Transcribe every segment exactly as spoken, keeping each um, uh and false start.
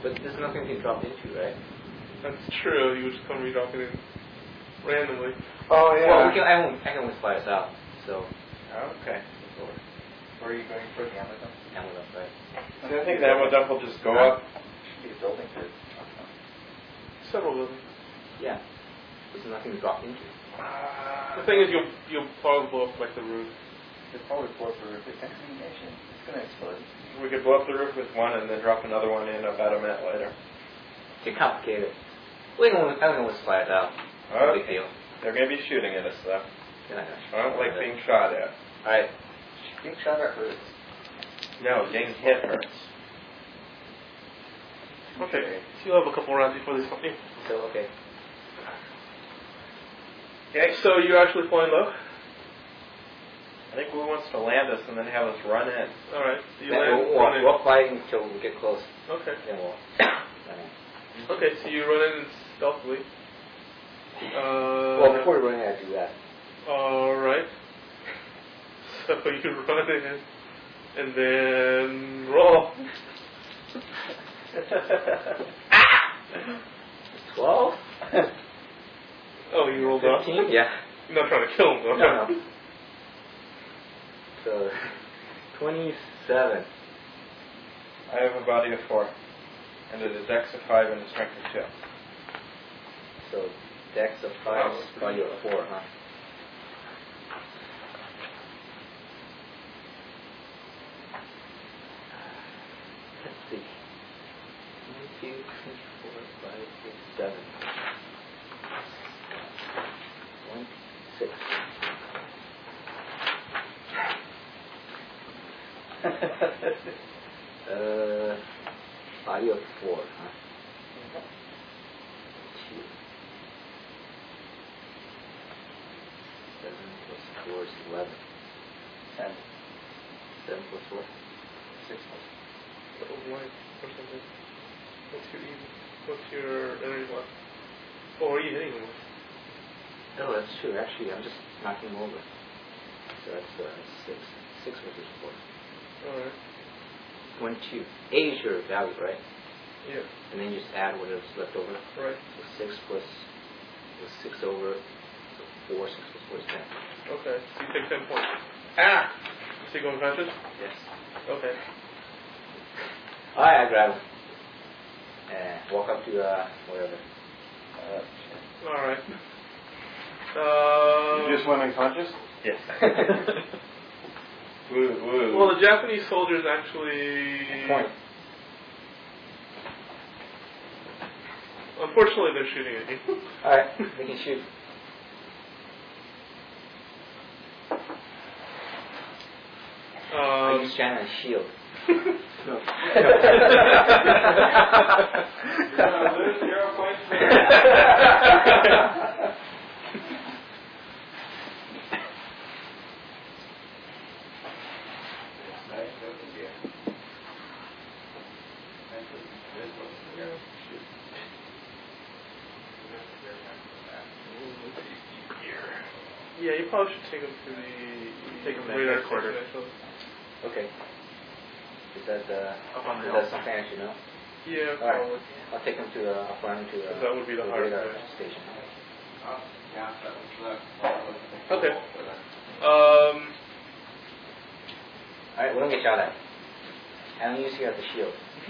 But there's nothing to drop into, right? That's true. You would just come re-dropping in randomly. Oh yeah. Well, we can, I can I can always fly us out. So. Oh, okay. Where are you going for the Amazon? Amazon, right? I think the Amazon will just go up. Should be a building too. Several buildings. Yeah. There's nothing to drop into. Uh, the thing is, you'll you'll probably blow up like the roof. It's probably blow up the roof. It's extermination. It's going to explode. We could blow up the roof with one and then drop another one in about a minute later. It's complicated. We can always, I can always fly it out. No Okay. big deal. They're going to be shooting at us though. They're not gonna I don't like shoot being shot at. Alright. Being shot at hurts. No, getting hit hurts. Okay. So you'll have a couple rounds before they stop you. So, okay. Okay. So you're actually flying low? I think Wu wants to land us and then have us run in. Alright. So you Then land, we'll, run we'll, in. we'll fly until we get close. Okay. Then we'll run in. Okay, so you run in stealthily. Uh, Well, before we run in, I do that. Alright. So you run in and then roll. twelve? Oh, you rolled off? fifteen? Yeah. You're not trying to kill him though. No, no. So, twenty-seven. I have a body of four. And a dex of five and a strength of two. So, dex of five, body of four, huh? Let's see. One, two, three, four, five, six, seven. One, six. uh, body of four, huh? Two. Seven plus four is eleven. Ten. Seven plus four? Six plus. That was light or something. What's your E? What's your energy left? Oh, are you hitting him with? Oh, that's true. Actually, I'm just knocking him over. So that's uh, six. Six versus four. Alright. One, two. Eight is your value, right? Yeah. And then you just add whatever's left over. Right. So six plus was six over. So four. Six plus four is ten. Okay. So you take ten points. Ah! So you go unconscious? Yes. Okay. Alright, I grab him. And walk up to uh, whatever. Uh, Alright. Uh, You just went unconscious? yes. Woo, woo. well, the Japanese soldiers actually... Point. Unfortunately, they're shooting at you. Alright, we can shoot. I Um, use China's shield. no. Lose zero points. Yeah, you probably should take them to the Take 'em to radar headquarters. station, actually. Okay. Is that uh, Up on the is hill. that something I should know? Yeah, Alright. probably. I'll take them to uh, I'll fly them to uh, That would be the hardest radar way. station. Okay. Um, Alright, we don't get shot at. I don't use you as a shield.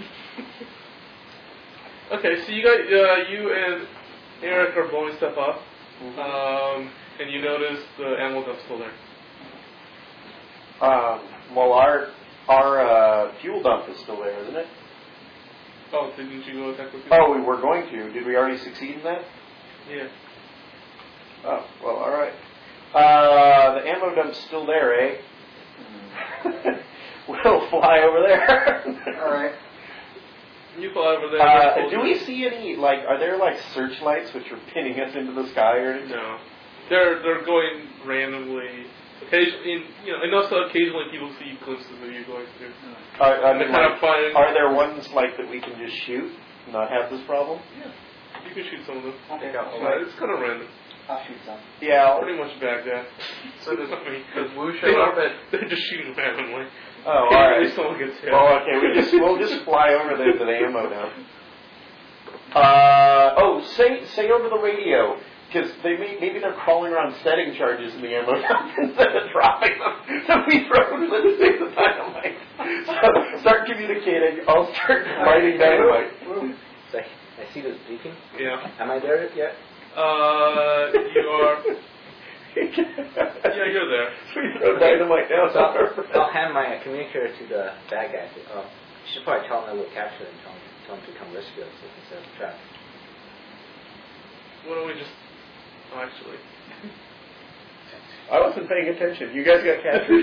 okay, so you got uh, you and Eric are blowing stuff up, Mm-hmm. um, and you notice the animal dump's still there. Um, well, our our uh, fuel dump is still there, isn't it? Oh, didn't you go attack with you? Oh, we were going to. Did we already succeed in that? Yeah. Oh, well, all right. Uh, the ammo dump's still there, eh? We'll fly over there. All right. You fly over there. Uh, do we see any, like, are there, like, searchlights which are pinning us into the sky or anything? No. They're they're going randomly. Occasionally, in, you know, enough so occasionally people see glimpses of you going through. Are, I And mean, they're kind like, of flying. are there ones, like, that we can just shoot and not have this problem? Yeah. You can shoot some of them. I'll take out But it's kind of random. I'll shoot some. Yeah. I'll- Pretty much Baghdad. So does, I mean, does Wu they show up don't- at... They're just shooting randomly. Oh, all Occasionally right. someone gets hit. Well, okay, we just we'll just fly over there to the ammo dump. Uh, oh, say say over the radio, because they may, maybe they're crawling around setting charges in the ammo instead of dropping them. So we throw them the stick of dynamite. So start communicating. I'll start lighting dynamite. So I see this beacon. Yeah. Am I there yet? Uh, you are. Yeah, you're there. We throw dynamite down. So I'll, I'll hand my communicator to the bad guy. Oh, you should probably tell him that we'll capture him and tell him, tell him to come rescue us instead of trap. Why don't we just... Oh, actually... I wasn't paying attention. You guys got captured.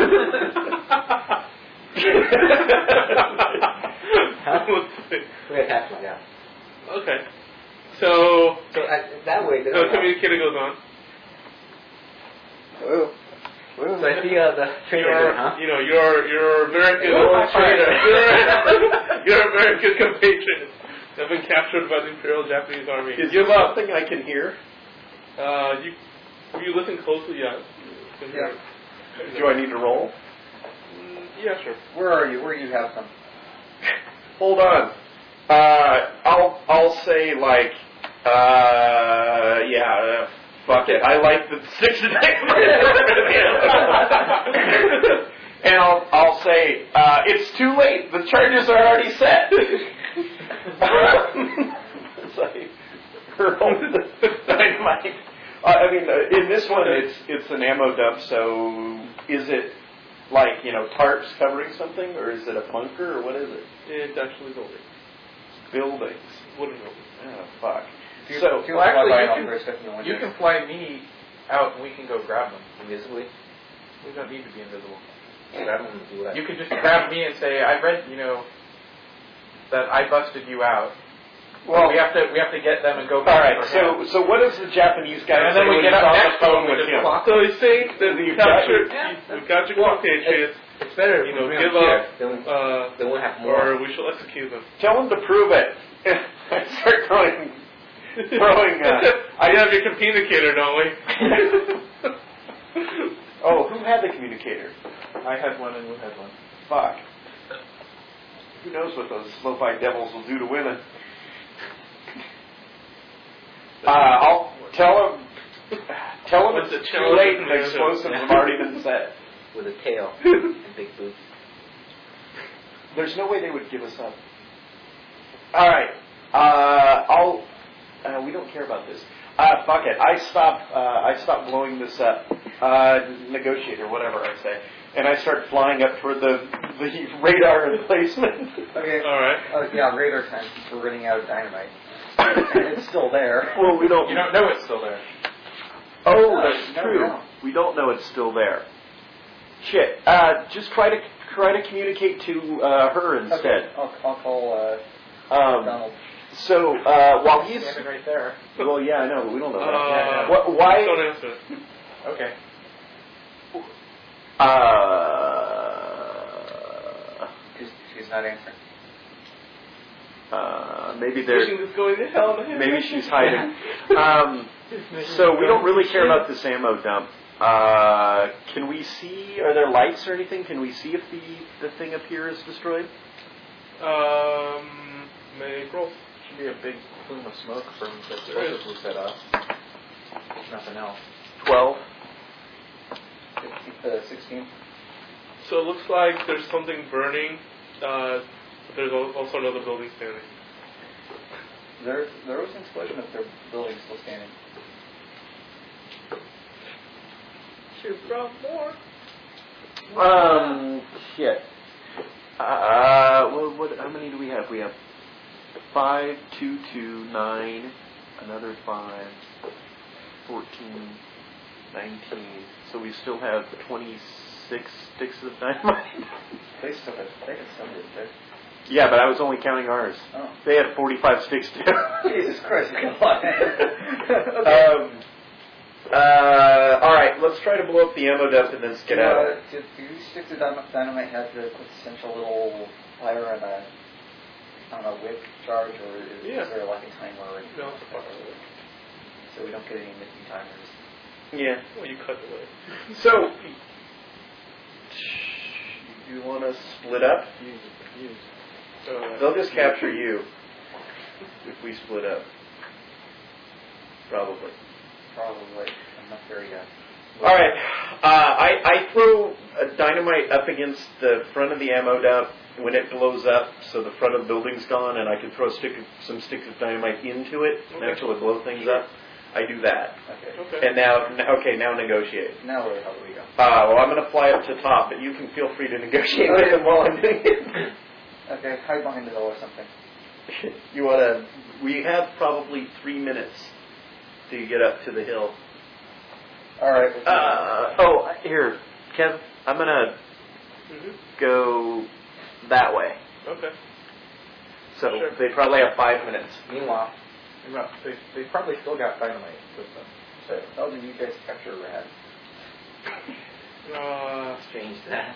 We got captured, yeah. Okay. So... So uh, that way... So the communicator goes on. Whoa. So I see uh, the trader You're, here, huh? you know, you're, you're American Oh, trader. You're, you're American compatriots. Have been captured by the Imperial Japanese Army. Is there something I can hear? Uh, you, if you listen closely, yeah. You can hear Yeah. it. Do I need to roll? Mm, yeah, sure. Where are you? Where do you have some? Hold on. Uh, I'll I'll say like, uh, yeah, uh, fuck it. I like the six of And I'll I'll say uh, it's too late. The charges are already set. It's like hurl the dynamite. Uh, I mean, uh, in this one, it's it's an ammo dump. So is it like, you know, tarps covering something, or is it a bunker, or what is it? It's actually buildings. Buildings. Wooden buildings. Oh, fuck. If you, So, if you well, want to actually, fly you by can- Alpha, one You day. can fly me out and we can go grab them. Invisibly? We don't need to be invisible. Grab him and do that. You could just grab me and say, I read, you know, that I busted you out. well, we have to we have to get them and go all back right. for So, him. so what does the Japanese guy And say then we when get he's up on the next to phone him, we with just him? block. So he's saying that we You've got- captured, yeah, we got your well, compatriots, It's better you if know, we give bring them up, here. Then, uh, then we'll have more. or we shall execute them. Tell him to prove it. I start throwing, throwing. Uh, I have your communicator, don't we? oh, who had the communicator? I had one and we had one. Fuck. Who knows what those slow-fi devils will do to women? Uh, I'll tell him. Tell him What's it's the too challenge late and the information? explosives have already been set. With a tail and big boots. There's no way they would give us up. All right. Uh, I'll. Uh, we don't care about this. Uh, fuck it. I stop. Uh, I stop blowing this up. Uh, negotiate or whatever I say, and I start flying up toward the the radar emplacement. Okay. All right. Oh, yeah, radar time. Since we're running out of dynamite. And it's still there. Well, we don't. You don't know it's still there. Oh, No, that's no, true. no. We don't know it's still there. Shit. Uh, just try to try to communicate to uh, her Okay. instead. I'll, I'll call uh, Um, Donald. so uh, while he's Standing right there. well, yeah, I know, but we don't know that. Uh, What, why? Don't answer. Okay. Uh, She's, she's not answering. uh, maybe they're Wishing this going to hell. Man. maybe she's hiding. Um, so we don't really care about this ammo dump. Uh, can we see? Are there lights or anything? Can we see if the the thing up here is destroyed? Um, make roll. Should be a big plume of smoke from the There is. explosives we set off. Nothing else. Twelve. Uh, sixteen. So it looks like there's something burning. Uh, but there's al- also another building standing. There, there was an explosion if their building's still standing. Should brought more. Um, shit. Uh, what, what? How many do we have? We have five, two, two, nine, another five, fourteen, nineteen. So we still have twenty-six sticks of dynamite. They still had, they had some, didn't they? Yeah, but I was only counting ours. Oh. They had forty-five sticks too. Jesus Christ, come on. Okay. Um, uh, all right, let's try to blow up the ammo dump and then get do, out. uh, do, do these sticks of dynamite dynamite have the quintessential little fire and a, I don't know, wick charge, or is, Yeah. is there like a timer? No. So we don't get any missing timers. Yeah. Well, you cut away. So, you want to split up? Use, use. So, They'll just capture you. if we split up. Probably. Probably. I'm not very good. All right. Uh, I, I throw a dynamite up against the front of the ammo dump when it blows up, so the front of the building's gone, and I can throw a stick of, some sticks of dynamite into it and Okay. actually blow things up. I do that. Okay. Okay. And now, n- okay, now negotiate. Now where the hell do we go? Uh, well, I'm going to fly up to top, but you can feel free to negotiate with him while I'm doing it. Okay, hide behind the hill or something. You want to? We have probably three minutes to get up to the hill. All right. we'll do Uh, oh, here, Kev. I'm going to Mhm. go that way. Okay. So Sure. they probably have five minutes. Meanwhile, meanwhile, they, they probably still got dynamite with them. that. So, how did you guys capture Rad? Uh, Strange that.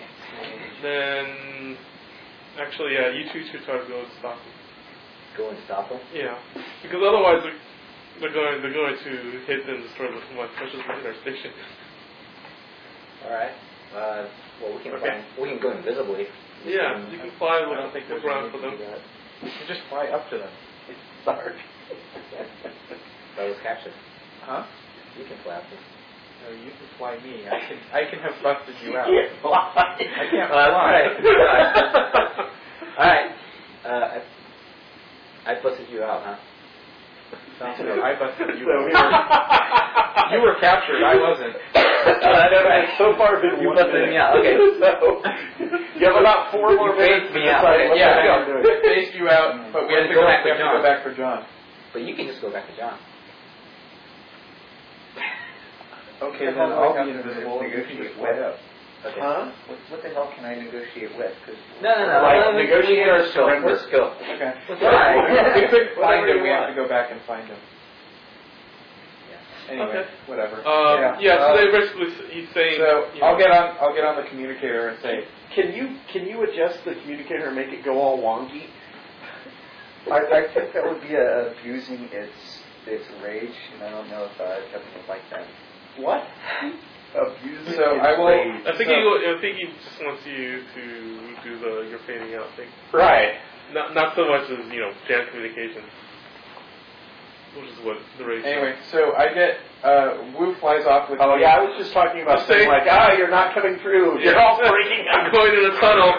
then, actually, yeah, you two should try to go and stop him. Go and stop them. Yeah, because otherwise they're, they're going they're going to hit and destroy my precious radar station. All right. Uh, well, we can Okay. fly, we can go invisibly. Yeah, you can fly. I Look, don't think look there's a around need for to them. do that. We can just fly up to them. Sorry. That was captured. Huh? You can fly up to them. No, you can fly me. I can I can have busted you out. You can't fly. I can't Uh, fly. All right. Uh, I, I busted you out, huh? Sounds good. I busted you So out. here- You were captured. I wasn't. Uh, no, no, it's so far been You one busted minute. me out. Okay. So you have about four more You minutes phased to me out. decide what yeah, the hell yeah. you're doing. Phased you out, but we We're have to gonna go go back. back We for have to go John. back for John. But you can just go back to John. Okay, What the then hell do I I'll have be to invisible. and You can negotiate just fly with? up. Okay. Huh? What, what the hell can I negotiate with? Cause No, no, no. Like, let- let- negotiate or let's go. surrender. Let's go. Okay. Why? If we couldn't find Whatever him, you we have want. to go back and find him. Anyway, Okay. whatever. Um, Yeah. yeah, so Uh, they basically s- he's saying. So you I'll know, get on. I'll get on the communicator and say, Can you can you adjust the communicator and make it go all wonky? I, I think that would be uh, abusing its its rage, and I don't know if uh, Kevin would like that. What? Abusing So its I will- rage. I think So- he I think he just wants you to do the your fading out thing. Right. Not not so much as you know jam communications, which is what the race. anyway. So I get uh, Wu flies off with. Oh me. yeah, I was just talking about Just say- saying like, ah, you're not coming through. You're all freaking I'm out. going in a tunnel.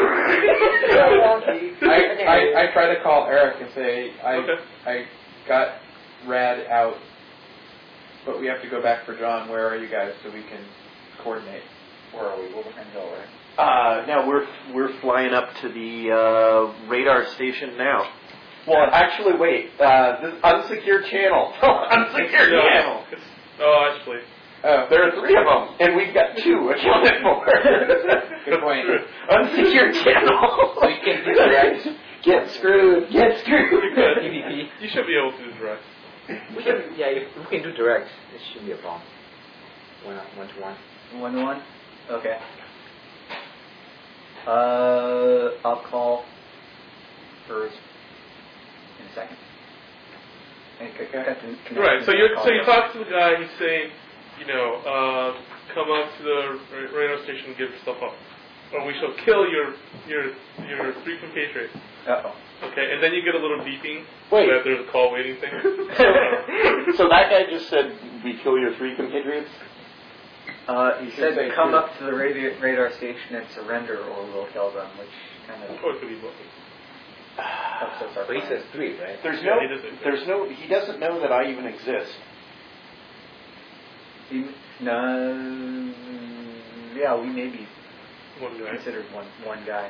I, I, I try to call Eric and say I Okay. I got Rad out, but we have to go back for John. Where are you guys so we can coordinate? Where are we? We're behind the hill, right? Uh, now we're we're flying up to the uh, radar station now. Well, actually, wait. Uh, this unsecured channel. unsecured No, channel. it's- oh, actually, Oh, There are three of them, and we've got two accounted for. good point. Unsecured channel. So you can do direct. Get screwed. Get screwed. P V P. you should be able to do direct. We can, yeah, if we can do direct. It shouldn't be a problem. One, one to one. One to one? Okay. Uh, I'll call first in a second. And c- Okay. cut the connection Right. So to you the so you call. talk to the guy. He's saying, you know, uh, come up to the ra- radar station and give your stuff up, or we shall kill your your your three compatriots. Uh-oh. Okay, and then you get a little beeping. Wait. That there's a call waiting thing. So that guy just said, we kill your three compatriots? Uh, he Should said say come two. up to the radio- radar station and surrender or we'll kill them, which kind of Or it could be both. upsets our But he plan. says three, right? There's Yeah, no, he doesn't. there's no, he doesn't know that I even exist. He- no, yeah, we may be One guy. considered one one guy.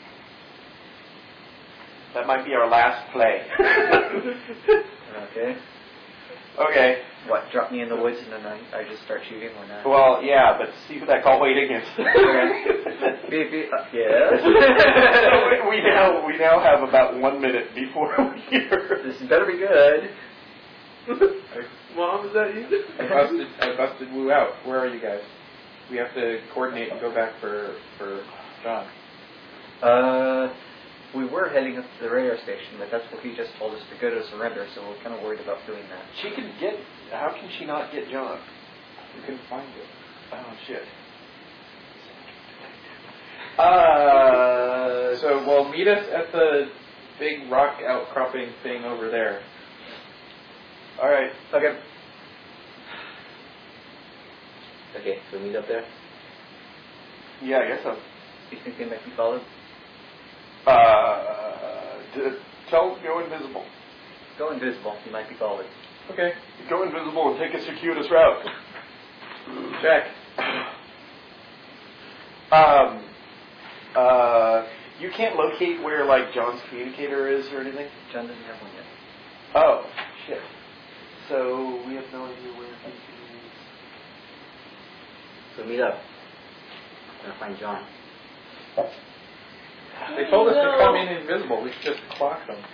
That might be our last play. Okay. Okay. What, drop me in the woods and then I, I just start shooting or not? Well, yeah, but see who that call waiting is. Beep, beep. Uh, yes. So we- we now we now have about one minute before we hear. This better be good. Mom, is that you? I busted I busted Wu out. Where are you guys? We have to coordinate and go back for for John. Uh, we were heading up to the radar station, but that's what he just told us to go to surrender, so we're kind of worried about doing that. She can get. How can she not get John? We couldn't find it. Oh shit. Uh. So well, meet us at the big rock outcropping thing over there. All right. Okay. Okay, so meet up there. Yeah, I guess so. You think they might be followed? Uh, d- tell go invisible. Go invisible. You might be followed. Okay. Go invisible and take a circuitous route. Check. Um, uh, you can't locate where like John's communicator is or anything. John doesn't have one yet. Oh shit! So we have no idea where he is. So meet up. I'm gonna find John. They told us to come in invisible. We should just clock them.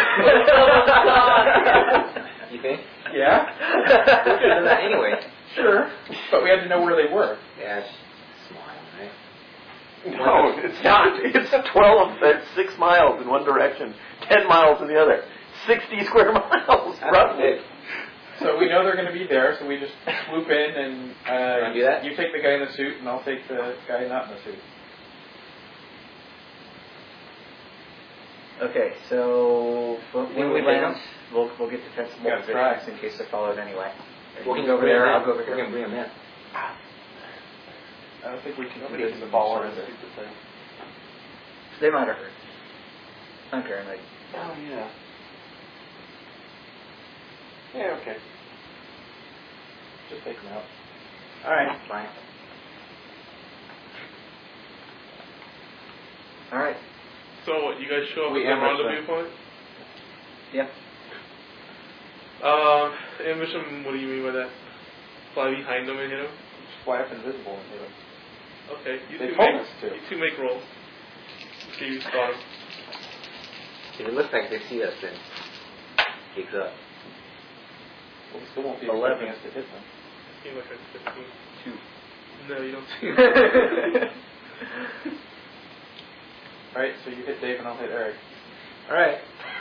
You think? Yeah? We could have done that anyway. Sure. But we had to know where they were. Yeah, it's small, right? No, it's not. It's twelve. That's six miles in one direction, ten miles in the other. Sixty square miles, That's roughly. big. So we know they're going to be there, so we just swoop in and uh, Wanna do that? you take the guy in the suit and I'll take the guy not in the suit. Okay, so when When we we land, land, we'll we'll get defensible Yeah, try. positions in case they're followed anyway. If We you can go over bring there, him I'll in. go over We here. can bring him in. I don't think we can Nobody fit can in the follow surrender. us. They might have heard. I'm paranoid. Oh yeah. Yeah. Okay. Just take them out. Alright, fine. All right. So what? You guys show up We at the ambush them. rendezvous point? Yeah. Um, ambush them. What do you mean by that? Fly behind them and hit them? Just fly up invisible and hit them. Okay. You They two told make, us to. You two make rolls. See who's got them. If it looks like they see us, then gigs up. Well, we still won't be Eleven. expecting us to hit them. Seems like a fifteen. Two. No, you don't see Alright, so you hit Dave and I'll hit Eric. Alright.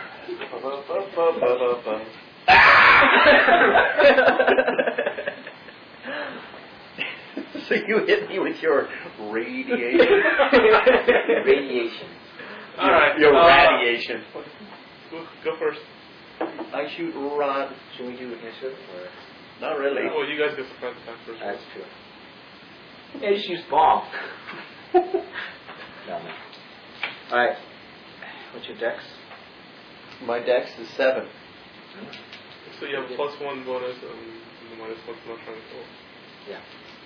So you hit me with your radiation. Radiation. Alright. Your uh, radiation. Go, go first. I shoot rod. Should we do initiative or? Not really. Well, you guys get surprise attack first. That's true. Yeah, just use bomb. No, no. Alright. What's your dex? My dex is seven. So you have a plus one bonus and the minus one for not trying to kill. Yeah.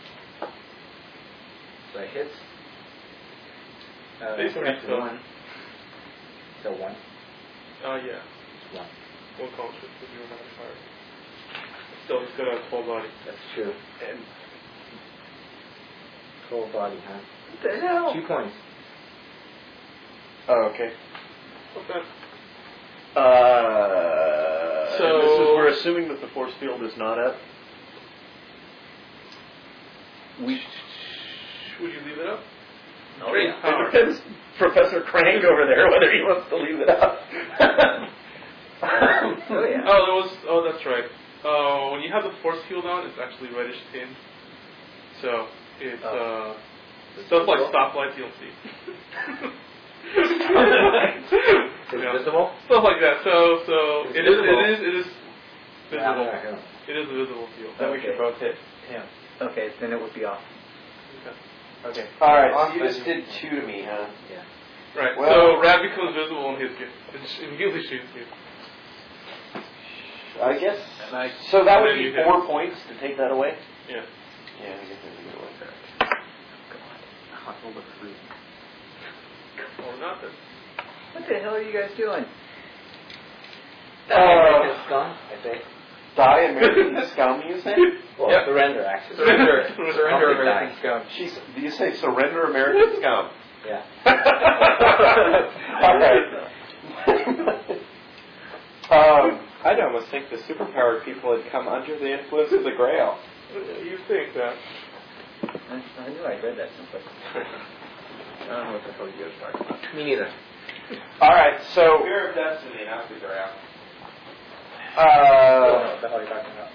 So it hits. Uh, Basically, that's so- one. So one. Uh, yeah. It's one. One conscious because you were not fired. Still, it's got a full body. That's true. And Full body, huh? What the hell? Two points. oh, okay. Okay. Uh, So- and this is, we're assuming that the force field is not up. We. Would you leave it up? Oh, Great yeah. power. It depends, Professor Crank over there, whether he wants to leave it up. Oh yeah. Oh, there was. Oh, that's right. Uh, when you have the force field on, it's actually reddish tint. So it's Oh. uh, stuff like stoplights you don't see. Is it Yeah. visible? Stuff like that. So so It's it is visible. it is it is Yeah, visible. yeah. It is a visible field. Then we Okay. should both hit him. Okay, then it would be off. Okay. Okay. All right, so On you then. just did two to me, huh? Yeah. Right. Well- so Rad becomes visible and hits you. It immediately shoots you. I guess. And I So that would And then be you hit. four points to take that away? Yeah. Yeah, I guess that's a good one. Hot roll of three. Or not then. What the hell are you guys doing? That's American scum, I say. Die American scum, you say? Well, Yep. surrender, actually. Surrender. Surrender Public American die. scum. She's, do you say surrender American scum? Yeah. All right. um, I'd almost think the superpowered people had come under the influence of the Grail. You think that? I, I knew I read that someplace. I don't know what the hell you guys are talking about. Me neither. all right, so Fear of destiny, not the Grail. I don't know uh, what the hell you're talking about.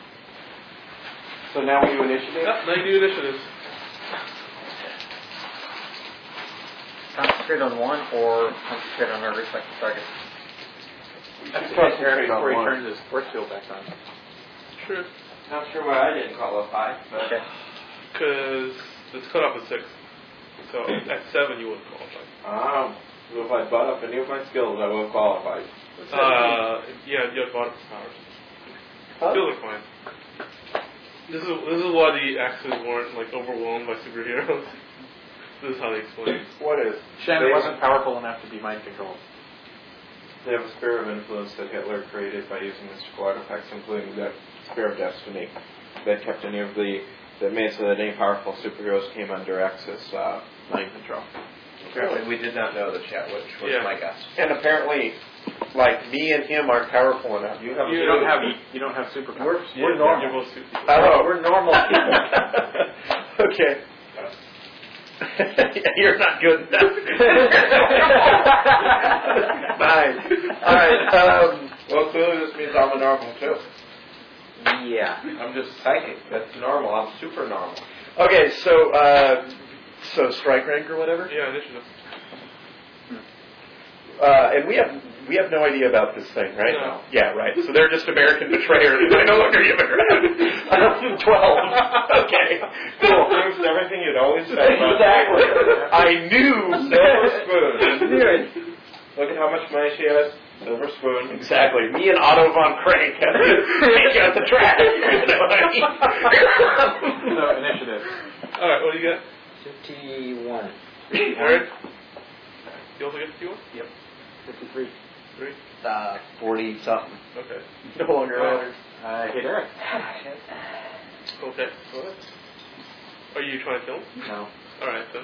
so now we do initiative. Yep, now you do initiatives. Concentrate concentrate on one or concentrate on our respective targets? That's concentrate before he turns his force field back on. Sure. Not sure why I didn't qualify, but Okay. Because it's cut off at six. So at seven you wouldn't qualify. um, so if I bought up any of my skills, I would have qualified. Uh, yeah, you have bottom powers. Huh? Skills are fine. This is this is why the Axes weren't like overwhelmed by superheroes. This is how they explain it. What is? Shannon They- wasn't powerful enough to be mind controlled. They have a sphere of influence that Hitler created by using mystical artifacts, including the Spear of Destiny, that kept any of the, that made so that any powerful superheroes came under Axis uh, mind control. Apparently we did not know the chat, which was Yeah. my guess. And apparently, like, me and him aren't powerful enough. You have You don't have you don't have superpowers. We're, Yeah, we're normal. You're both super. Oh, We're normal people. okay. You're not good enough. Fine. All right. Um, Well, clearly this means I'm a normal too. Yeah. I'm just psychic. That's normal. I'm super normal. okay. So, uh, so strike rank or whatever. Yeah, initiative. Uh, and we have we have no idea about this thing, right? No. Yeah, right. So they're just American betrayers. I no longer give a crap. Um, Twelve. Okay. Cool. Proves everything you'd always say. about Exactly. I knew. Silver spoon. Knew it. Look at how much money she has. Silver spoon. Exactly. Me and Otto von Crank have to take out the trash. You know what I mean? So initiative. Alright, what do you got? fifty-one. Eric? You also get fifty-one? Yep. fifty-three. Three? Uh, forty something. Okay. No longer matters. I hit Eric. Okay. Go ahead. Are you trying to kill him? No. Alright then.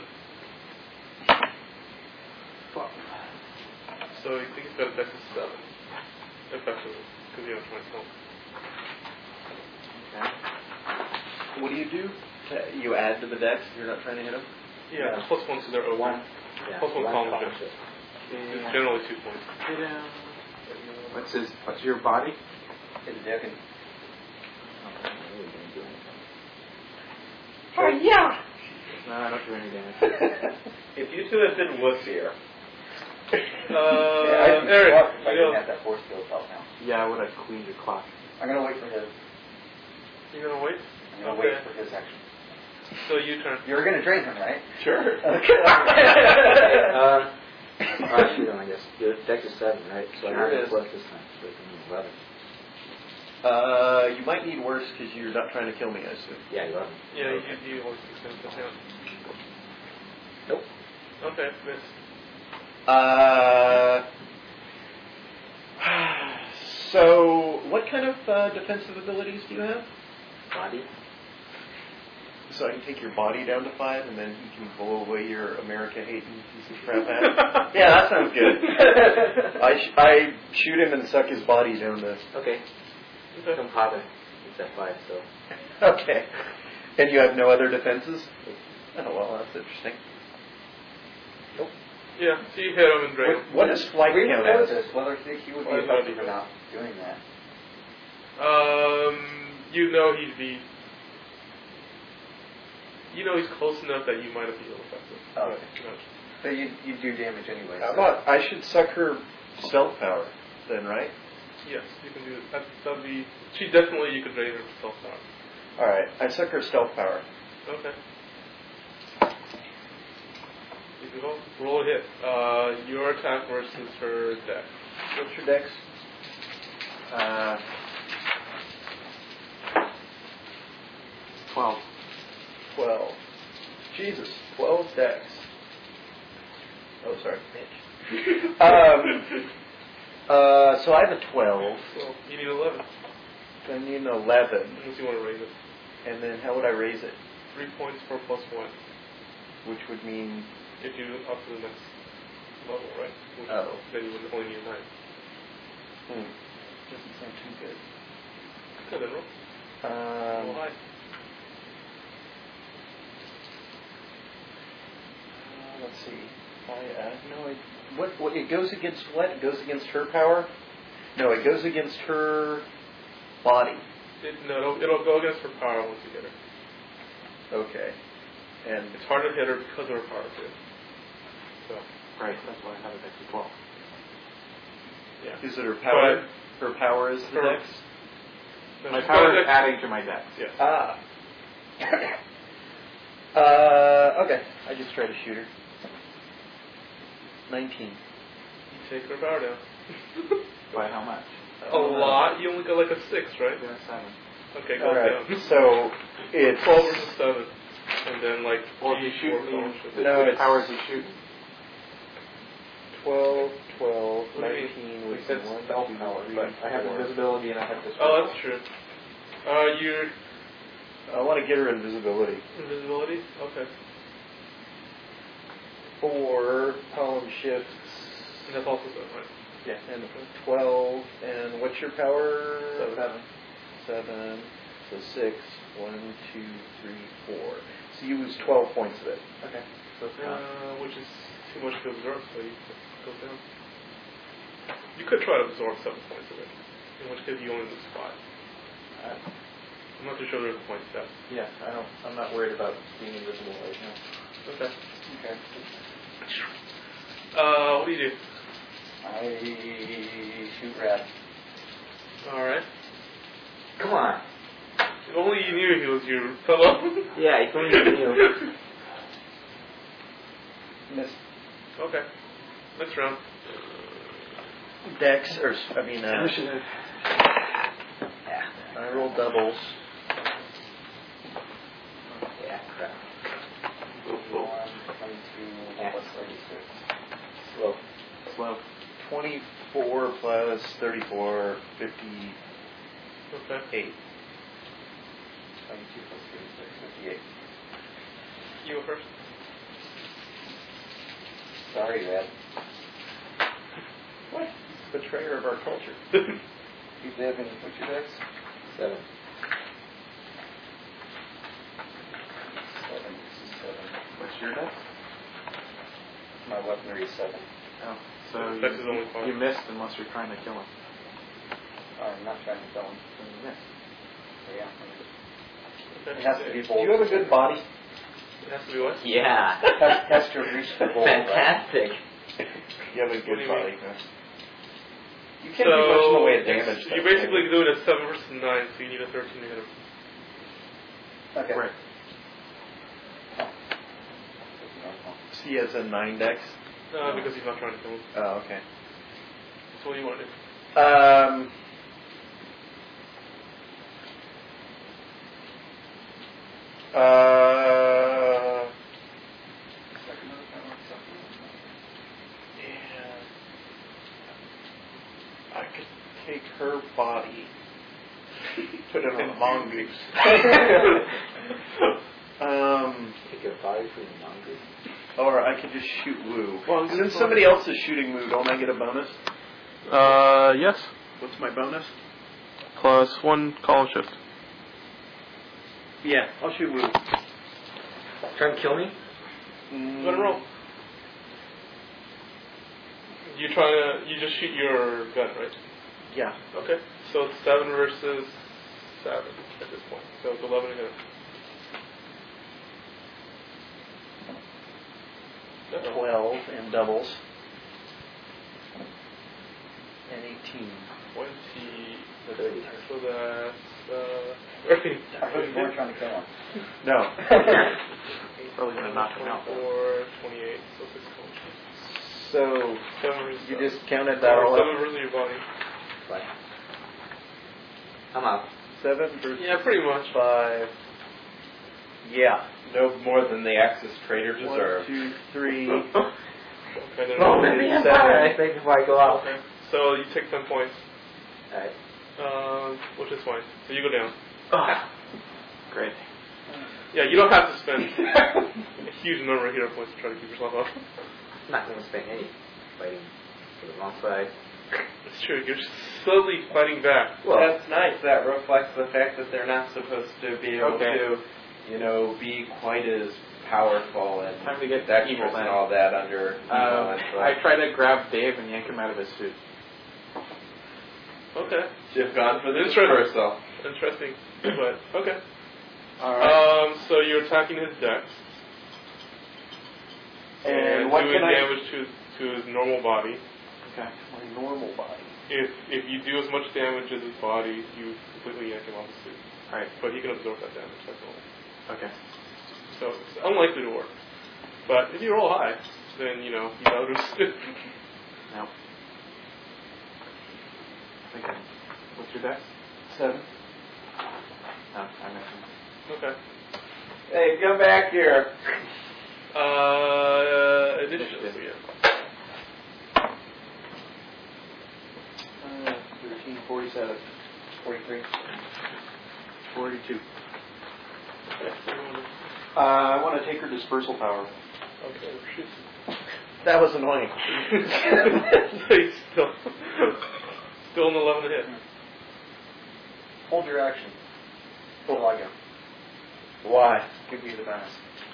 So you think it's got a dex of seven. Effectively. Because you're not trying to kill him. Okay. What do you do? You add to the dex if you're not trying to hit him? Yeah, plus one to their over. One. Yeah. Plus one one column column shift. shift. It's generally two points. Hit him. What's his? What's your body? It's a dick and Oh yeah. No, I don't do any damage. If you two had been wuss here, Uh, yeah, I'd be Eric, fucked if I you didn't know, have that force field out now. Yeah, I would have cleaned your clock. I'm gonna wait for his. you're gonna wait? I'm gonna Okay. wait for his action. So you turn. You're gonna drain him, right? Sure. Okay. Um, oh, shoot, I guess. Your deck is seven, right? So Sure I it have is. plus this time. So it's only eleven. Uh, you might need worse because you're not trying to kill me, I assume. Yeah, eleven. Yeah, you, you always extend the down. Nope. Okay, miss. Uh, so, what kind of uh, defensive abilities do you have? Body. So I can take your body down to five, and then you can blow away your America-hating piece of crap ass? Yeah, that sounds good. I, sh- I shoot him and suck his body down to... Okay. Okay. Some powder. It's at five, so. Okay. And you have no other defenses? Oh, well, that's interesting. Yeah, so you hit him and drain him. What, what does flight We count know as? this. Whether he he would be Why effective not? or not doing that. Um, you know he'd be. You know he's close enough that you might have been effective. Oh, okay. No. So you you do damage anyway. How so- about I should suck her stealth power, then, right? Yes, you can do it. That, that'd be. She definitely you could drain her self power. All right, I suck her stealth power. Okay. You can go roll a hit. Uh, your attack versus her deck. What's your dex? Uh, Twelve. Twelve. Jesus, twelve dex. Oh, sorry. um, uh, so I have a twelve. Well, you need eleven. I need an eleven. Unless you want to raise it. And then how would I raise it? Three points for plus one. Which would mean... Get you up to the next level, right? Which Oh. Then you would only need a nine. Hmm. Doesn't sound too good. Good, then roll. Um, Roll high. Uh, let's see. I, uh, no, it, what, what, it goes against what? It goes against her power? No, it goes against her body. It, no, it'll, it'll go against her power once you hit her. Okay. And It's harder to hit her because of her power, too. So, Right, that's why I have a dex of twelve. Yeah. Is it her power? Her power is the Her- dex? No, My she's power got is a dex- adding to my dex. Yeah. Ah. uh, okay. I just tried to shoot her. Nineteen. You take her power down. By how much? A lot? You only got like a six, right? Yeah, seven. Okay, go All right. down. So it's twelve versus seven. And then like Well, if you G shoot four me, fellowship. the, No, the it's- powers you shoot. twelve, twelve, What do you mean? nineteen We with said one, spell two, power, three, but I have four. invisibility and I have this. Oh, that's true. Uh, your I want to get her invisibility. invisibility? Okay. Four, column shifts. And that's also seven, right? Yeah, and twelve, and what's your power? Seven. Seven, so six, one, two, three, four. So you lose twelve points of it. Okay. So it's not. Uh, which is too much to absorb, so you go down. You could try to absorb seven points of it, in which case you only lose five. Uh, I'm not too sure there's a point step. yeah, I don't. I'm not worried about being invisible right now. Okay. Okay. Uh, what do you do? I shoot rat. Alright. Come on. If only you knew he was your fellow. Yeah, if only you knew. Miss. Okay. Next round. Dex, or, I mean, uh, Initiative. Yeah. I roll doubles. Yeah, crap. One, twenty-two, Yeah. plus thirty-six. Slow. Slow. twenty-four plus thirty-four, fifty-eight. Okay. twenty-two plus thirty-six, fifty-eight. You go first. Sorry, Red. What? Betrayer of our culture. You did, and what's your dex? Seven. Seven, this is seven. What's your dex? My weaponry is seven. Oh, so Dex you, is only five. you missed unless you're trying to kill him. Oh, I'm not trying to kill him. Then you missed. So, yeah. Okay. It has to be Do bold. you have a good body? It has to be what? Yeah. Has, has to reach the goal, right? Fantastic. You have a What do good you body. mean? You can't do much in the way of damage. You basically do it at seven versus nine, so you need a thirteen to hit him. Okay. Right. So he has a nine dex. Uh, because he's not trying to kill him. Oh, okay. So what do you want to do? Um. Uh. And I could take her body, put it on a mongoose. um. Take your body from the mongoose. Or I could just shoot Woo. Well, Since somebody else is shooting Woo, don't I get a bonus? Uh, yes. What's my bonus? Plus one column shift. Yeah, I'll shoot Woo. Trying to kill me? Mm. Go ahead and roll. You try to, you just shoot your gun, right? Yeah. Okay. So it's seven versus seven at this point. So it's eleven to hit. Uh-oh. twelve and doubles. And eighteen. Twenty. Thirty. So that's uh, thirty. I thought you were trying to kill him. No. Probably going to knock him out. though. twenty-four, twenty-eight, so six column shifts. So Seven versus you seven. just counted that all Seven up. versus your body. Right. I'm out. Seven versus Yeah, pretty much. five. Yeah. No more than the Axis traitor One, deserved. two, three. Okay, then Oh, man. man, Seven. I think before I go out. Okay. So you take ten points, Alright. um, which is fine. So you go down. Oh. Great. Yeah, you don't have to spend a huge number of hero points to try to keep yourself up. I'm not going to spend any fighting for the wrong side. It's true. You're slowly fighting back. Well, That's nice. That reflects the fact that they're not supposed to be able Okay. to, you know, be quite as powerful and Time to get dexterous evil and then. all that under evil Um, and so I try to grab Dave and yank him out of his suit. Okay. You've gone for the Interesting. dispersal. Interesting. But, okay. Alright. Um, so you're attacking his dex. And what doing can I? damage to to his normal body. Okay. My normal body. If if you do as much damage as his body, you completely yank him off the suit. Alright. But he can absorb that damage. That's all. Okay. So it's unlikely to work. But if you roll high, then you know you notice. No. Okay. What's your dex? Seven. No, I missed him. Okay. Hey, come back here. Uh, initiative. Initiative. Yeah. Uh, thirteen, forty-seven. forty-three. forty-two. Uh, I want to take her dispersal power. Okay. Shoot. That was annoying. He's still still an eleven to hit. Hold your action. Hold on, go. Why? Give you the bonus.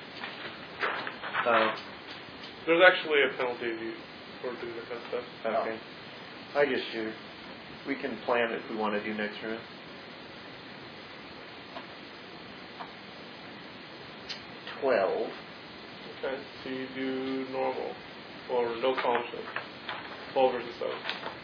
Uh, There's actually a penalty if you for doing that kind of stuff. okay. I just shoot. We can plan if we want to do next round. Twelve. Okay. So you do normal or no column shift. Twelve versus seven.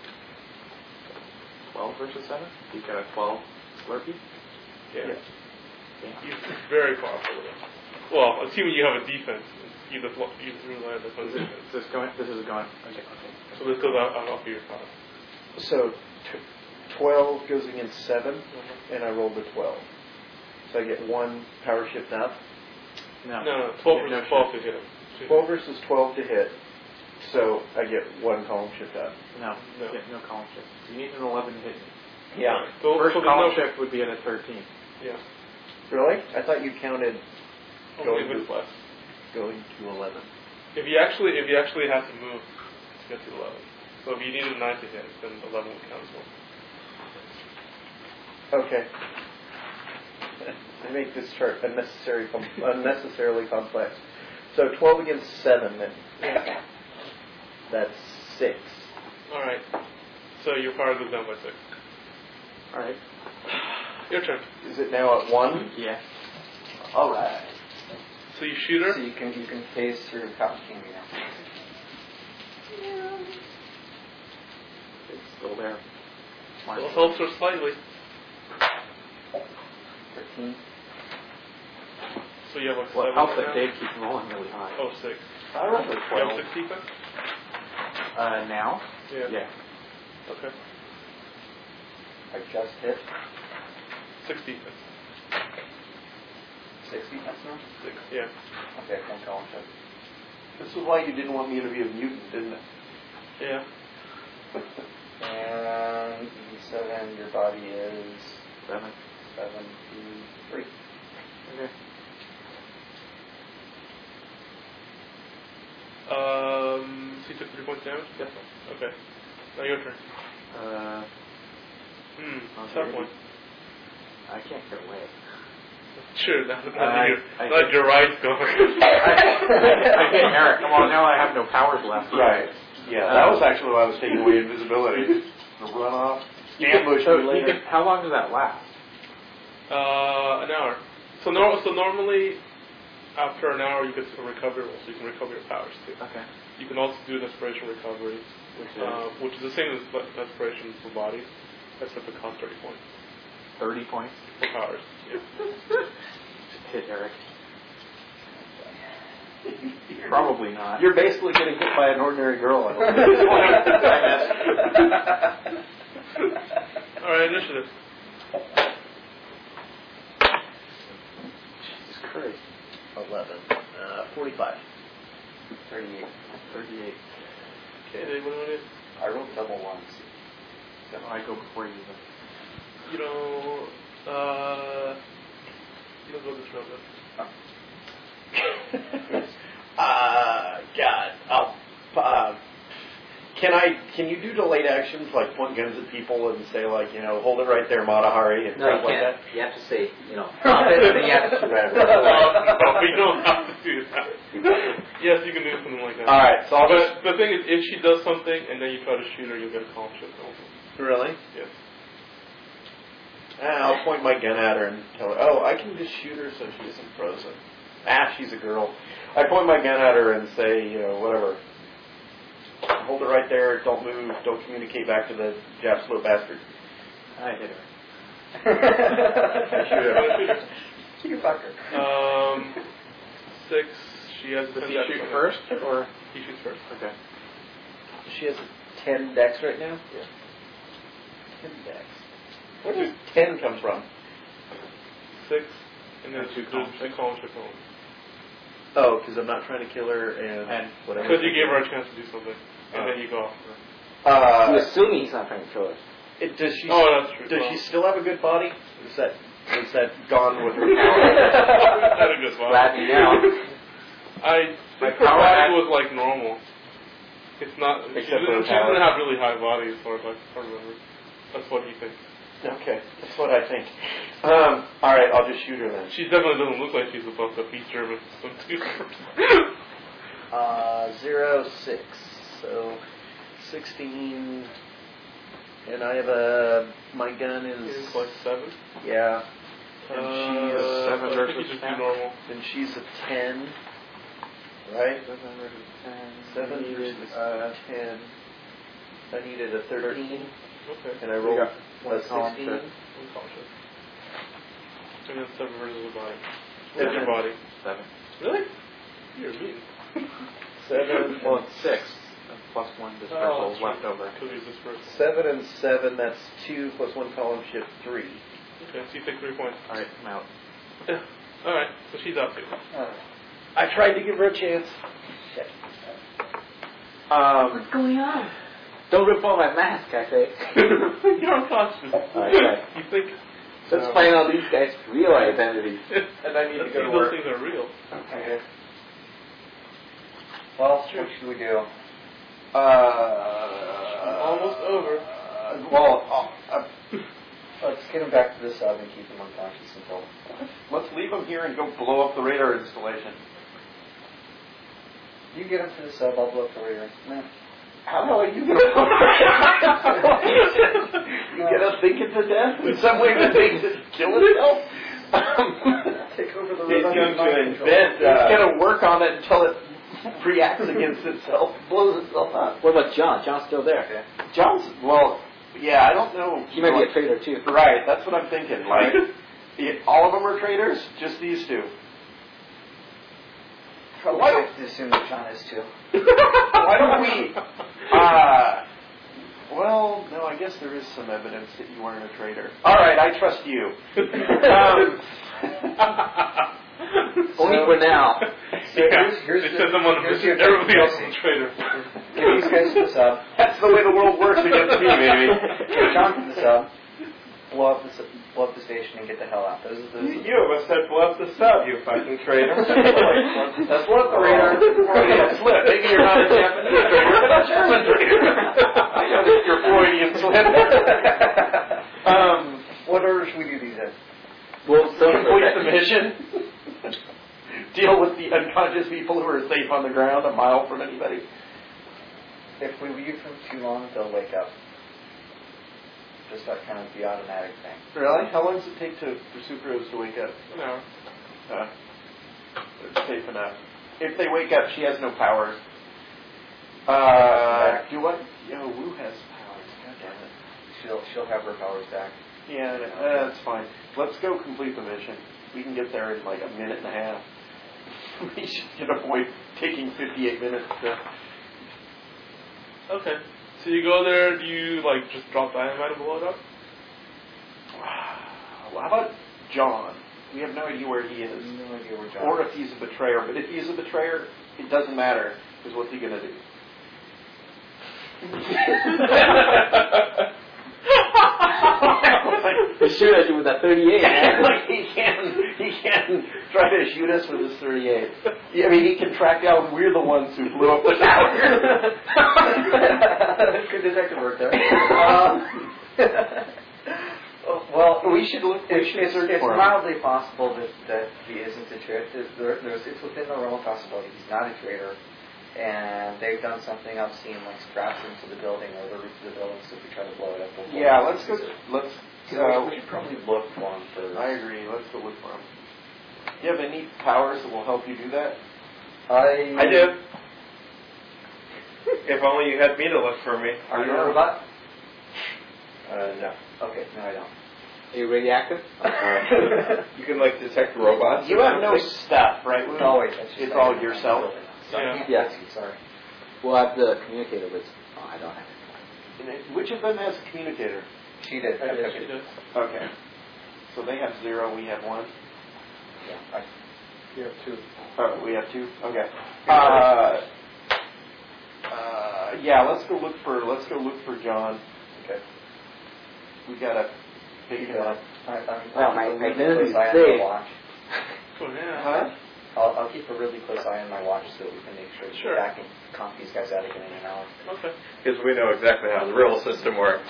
twelve versus seven? You got a twelve Slurpee? Yeah. Yes. He's very powerful with it. Well, assuming you have a defense, you just you just rely on the Is, defense. it, is this going? This is going. Okay. Okay. So this goes out, out of your power. So t- twelve goes against seven, Mm-hmm. and I rolled a twelve. So I get one power shift up. No. No, no, twelve No, versus no, twelve to hit him. twelve versus twelve to hit. So I get one column shift up. No. No. Yeah, no column shift. You need an eleven to hit me. Yeah. So, First so there's column no, shift would be at a thirteen. Yeah. Really? I thought you counted Only going if it's to, less. going to eleven. If you actually if you actually have to move to get to eleven. So if you needed a nine to hit, then eleven would count as well. Okay. I make this chart unnecessary, com- unnecessarily complex. So twelve against seven, then. That's six. Alright. So your power goes down by six. All right. Your turn. Is it now at one? Yeah. All right. So you shoot her. So you can you can phase through Cotton Candy now. It's still there. Fine. It'll help her slightly. Thirteen. So you have a Well, seven it helps right that now? Dave keeps rolling really high. Oh, six. I rolled a You have twelve. six defense? Uh, now? Yeah. Yeah. Okay. I just hit Six defense. sixty. That's now. Six. Yeah. Okay, one column check. This is why you didn't want me to be a mutant, didn't it? Yeah. And E seven. Your body is Seven. seven to three. Okay. Um, so you took three points damage? Yes. Okay. Now your turn. Uh, Hmm. Okay. Tough one. I can't get away. Sure, not, not, Uh, your, I- I not think- your right going. I think Eric. Come on, now I have no powers left. Right. Yeah, Uh, that was actually why I was taking away invisibility. The run off, You can- ambush so me you later. can- how long does that last? Uh, an hour. So, nor- so normally, after an hour, you get to a recovery roll, so you can recover your powers too. Okay. You can also do desperation recovery, Which is uh, which is the same as de- desperation for bodies, except it costs thirty points thirty points. for powers. Yeah. Just hit Eric. Probably not. You're basically getting hit by an ordinary girl. I don't think. All right, initiative. Jesus Christ. Eleven. Uh, Forty-five. Thirty-eight. Thirty-eight. Okay, what do you want to do? I rolled double ones. So I go before you. Then. You don't. Uh, you don't go this round then. uh, God. I'll, uh, can I? Can you do delayed actions like point guns at people and say like you know hold it right there, Matahari, and No, stuff you like can't. that? You have to say, you know, stop it, and then you have to shoot right away. No, you don't have to do that. Yes, you can do something like that. All right. So I'll just But the thing is, if she does something and then you try to shoot her, you'll get a column shift also. really. Yes. Ah, I'll point my gun at her and tell her, oh, I can just shoot her so she isn't frozen. Ah, she's a girl. I point my gun at her and say, you know, whatever. hold it right there. Don't move. Don't communicate back to the Jap slow bastard. I hit her. I shoot her. You fucker. Um, six. She has. Does ten he dex shoot on her. first, or? He shoots first. Okay. She has ten dex right now? Yeah. ten dex. Where does ten come from? Six. And then And two two columns. Two columns. Two columns. Oh, because I'm not trying to kill her and, And whatever. Because you gave her a chance to do something, and Oh. then you go off. I'm Uh, assuming he's not trying to kill us. it, does she? Oh, that's true. Does Well, she still have a good body? Is that is that gone with her? Not a good spot. Flattening now. I My think her power body act- was like normal. It's not. She Except for doesn't, her she doesn't power. have really high body as far as I remember. That's what he thinks. Okay, that's what I think. Um, all right, I'll just shoot her then. She definitely doesn't look like she's supposed to be German. Uh, zero six, so sixteen, and I have a. My gun is It's like seven. yeah. And Uh, she's a seven I think versus you just do ten. normal. and she's a ten, right? Seven versus ten. Seven Needed, versus uh, ten. I needed a thirteen, Okay. and I So you rolled got one a column sixteen. to- I'm cautious. And then seven versus the body. What's Seven. your body? seven. Really? You're mean. Seven. Well, it's six. And plus one Oh, dispersal that's left right. over. Because he's this person. Seven and seven. That's two plus one column shift three. Okay, so you take three points. Alright, I'm out. Yeah. Alright, so she's out too. Oh, I tried to give her a chance. shit. Um, What's going on? Don't rip off my mask, I say. You're unconscious. Okay. You think. Let's So- find out these guys' real identities. and I need to Let's go see to if work. those things are real. Okay. Well, what should we do? Uh, Almost over. Uh, well, uh, uh, Let's get him back to the sub and keep him unconscious until. let's leave him here and go blow up the radar installation. You get him to the sub, I'll blow up the radar. Nah. How the hell are you going to You get us thinking to death in some way that makes it kill itself? Take over the He's radar. going mind to control. invent, uh, he's going to work on it until it reacts against itself, blows itself up. What about John? John's still there. John's, well, yeah, I don't know. He might be a traitor too. Right, that's what I'm thinking. Like, it, all of them are traitors, just these two. Probably Why don't- safe to assume that John is too. Why don't we? Uh, well, no, I guess there is some evidence that you weren't a traitor. All right, I trust you. Um, Only so- for now. So here's, here's They the, send them on a here's mission. the Everybody else is message. a traitor. Get these guys to the sub. That's the way the world works against me, baby. Get John to the sub. Blow up the s- blow up the station and get the hell out. Those are You, those. you have said blow up the sub, you fucking traitor. That's blow up the radar. Freudian slip. Maybe you're not a Japanese traitor, but a German traitor. I know that you're Freudian slip. um, What order should we do these in? Well, complete the mission. Deal with the unconscious people who are safe on the ground a mile from anybody. If we leave them too long, they'll wake up. Just that kind of the automatic thing. Really? How long does it take to, for Sucrose to wake up? No. Uh, it's safe enough. If they wake up, she has no powers. Uh, do what? Yo, Wu has powers. God damn it. She'll she'll have her powers back. Yeah, uh, that's fine. Let's go complete the mission. We can get there in like a minute and a half. We should get avoid taking fifty-eight minutes to... Okay. So you go there, do you like just drop dynamite and blow it up? Well, how about John? We have no idea where he is. No idea where John Or is. if he's a betrayer. But if he's a betrayer, it doesn't matter. Because what's he going to do? They shoot at you with that thirty-eight. Like he can, he can try to shoot us with his thirty-eight. Yeah, I mean, he can track down. We're the ones who blew up the tower. Good detective work there. Um, well, we should look. We it's, should it's, search it's for him. mildly possible that, that he isn't a traitor. There, there's, it's within the realm of possibility he's not a traitor, and they've done something obscene, like scrapped into the building or the roof of the building. So if we try to blow it up, we'll blow Yeah, it up. let's go. Let's. So Uh, we should probably look for him first. I agree. Let's go look for him. Do you have any powers that will help you do that? I I do. If only you had me to look for me. Are you a robot? Uh, no. Okay, no, I don't. Are you radioactive? Uh, you can like detect robots. You have no stuff, right? It's always. It's, It's all yourself. So I Yeah. can't Yes. fix you, sorry. Well, I have the communicator, but oh, I don't have it. Which of them has a communicator? She did. Yeah, Okay. she does. Okay. So they have zero, we have one. Yeah, I, You have two. Oh, we have two? Okay. Uh, uh, yeah, let's go look for, let's go look for John. okay. We gotta pick him up. I, I'm, Well, I'll my keep a really identity's close eye on safe. my watch. Oh, yeah. Huh? I'll, I'll keep a really close eye on my watch so that we can make sure Sure. that I can comp these guys out again in an hour. Okay. Because we know exactly how the real system works.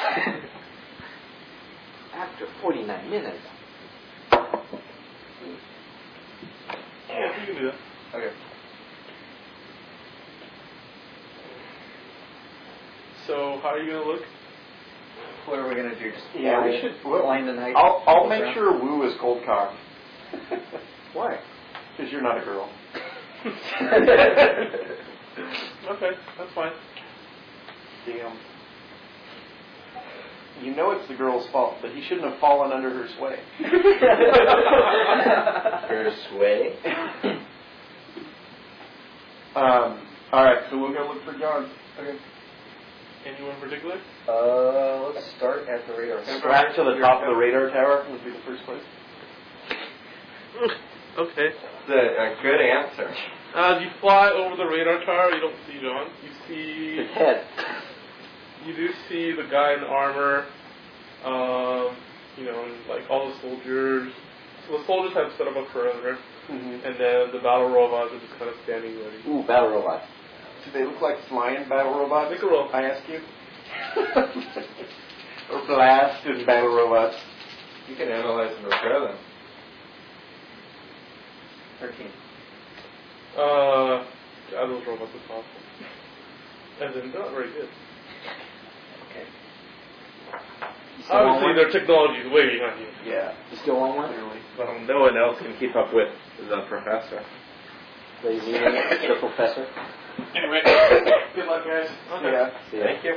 After forty-nine minutes. Yeah, you can do that. Okay. So, how are you going to look? What are we gonna do? Just Yeah, we blind- should- well, blind the night. I'll, I'll Look make around? sure Wu is cold cocked. Why? Because you're not a girl. Okay, that's fine. Damn. You know it's the girl's fault, but he shouldn't have fallen under her sway. Her sway. Um, all right, so we'll go look for John. Okay. Anyone in particular? Uh, let's start at the radar. Strap to the top of the radar tower would be the first place. Okay. It's a, a good answer. As you fly over the radar tower, you don't see John. You see, His head. you do see the guy in armor. Um, you know, and like all the soldiers. So the soldiers have set up a perimeter, Mm-hmm. and then the battle robots are just kind of standing ready. Ooh, battle robot. Do they look like flying battle robots? Make a roll. I ask you. Or blast and battle robots. You can analyze and repair them. Thirteen. Uh, yeah, those robots are powerful. And then not very good. Okay. You still want Obviously, one? their technology is way behind you. Yeah, You still want one? clearly. Well, no one else can keep up with the professor. So you need the professor? Anyway, good luck, guys. Okay. Yeah. See ya. Thank you.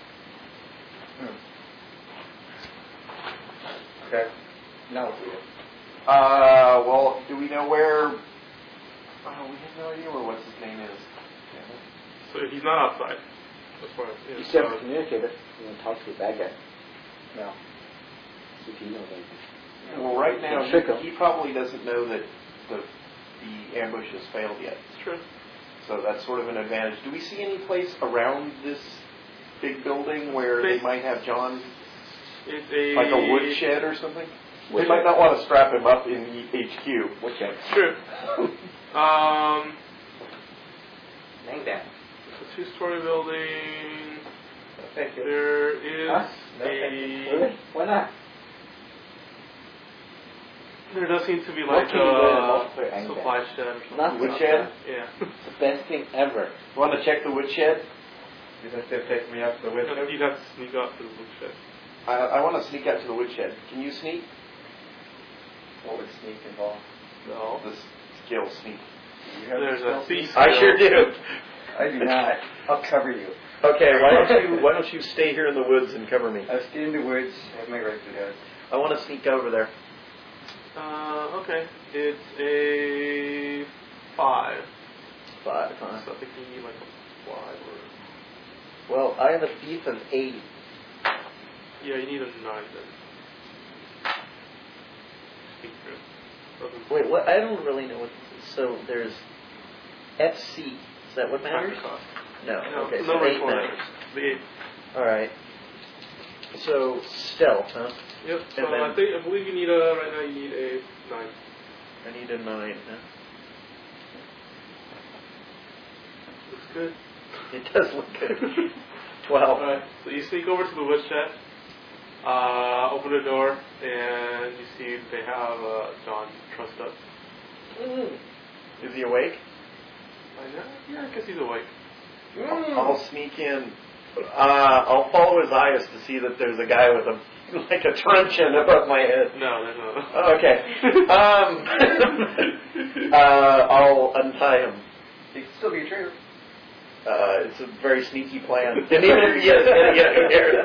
Okay. Now what do we do? Uh, well, do we know where? Oh, we have no idea where what's his name is. So he's not outside. As far as, you know, You still have so- a communicator. You want to talk to the bad guy. No. See if he knows anything. Well, right now Trick him. he, he probably doesn't know that the the ambush has failed yet. It's true. So that's sort of an advantage. Do we see any place around this big building where they Space. might have John, It's a like a woodshed or something? They Woodshed. might not want to strap him up in H Q. Woodshed. True. Um, Dang that. it's a two-story building. Thank you. There is Huh? No, thank you. a. Really? Why not? There does seem to be What like can you do in a a multiplayer angle? supply shed or something. Nothing. Woodshed? Yeah. It's the best thing ever. Want to check the woodshed? You think they'd take me up the window? You'd have to sneak out to the woodshed. I, I want to sneak out to the woodshed. Can you sneak? What would sneak involve? No. This skill sneak. You have There's spell a thief. sneak? I sure do. I do not. I'll cover you. Okay, why don't you why don't you stay here in the woods and cover me? I'll stay in the woods. I have my rifle guard. I want to sneak over there. Uh, okay. It's a five. Five, So huh? I think you need like a five or. Well, I have a thief of eight. Yeah, you need a nine then. Sneak through. Doesn't- Wait, what? I don't really know what this is. So there's F C. Is that what matters? Cost. No. No, Okay, the so number eight four matters. The eight. All right. So stealth, huh? Yep. So And then- I think I believe you need a right now. You need a nine. I need a nine. Huh? Looks good. It does look good. Twelve. Alright. So you sneak over to the woodshed. Uh, open the door and you see they have uh, John trussed up. Is he awake? I know. Yeah, I guess he's awake. I'll, I'll sneak in. Uh, I'll follow his eyes to see that there's a guy with a like a truncheon above my head. No, there's no. Oh, okay. Um, uh, I'll untie him. You can still be a traitor. Uh, it's a very sneaky plan. And even if he is going to get me here,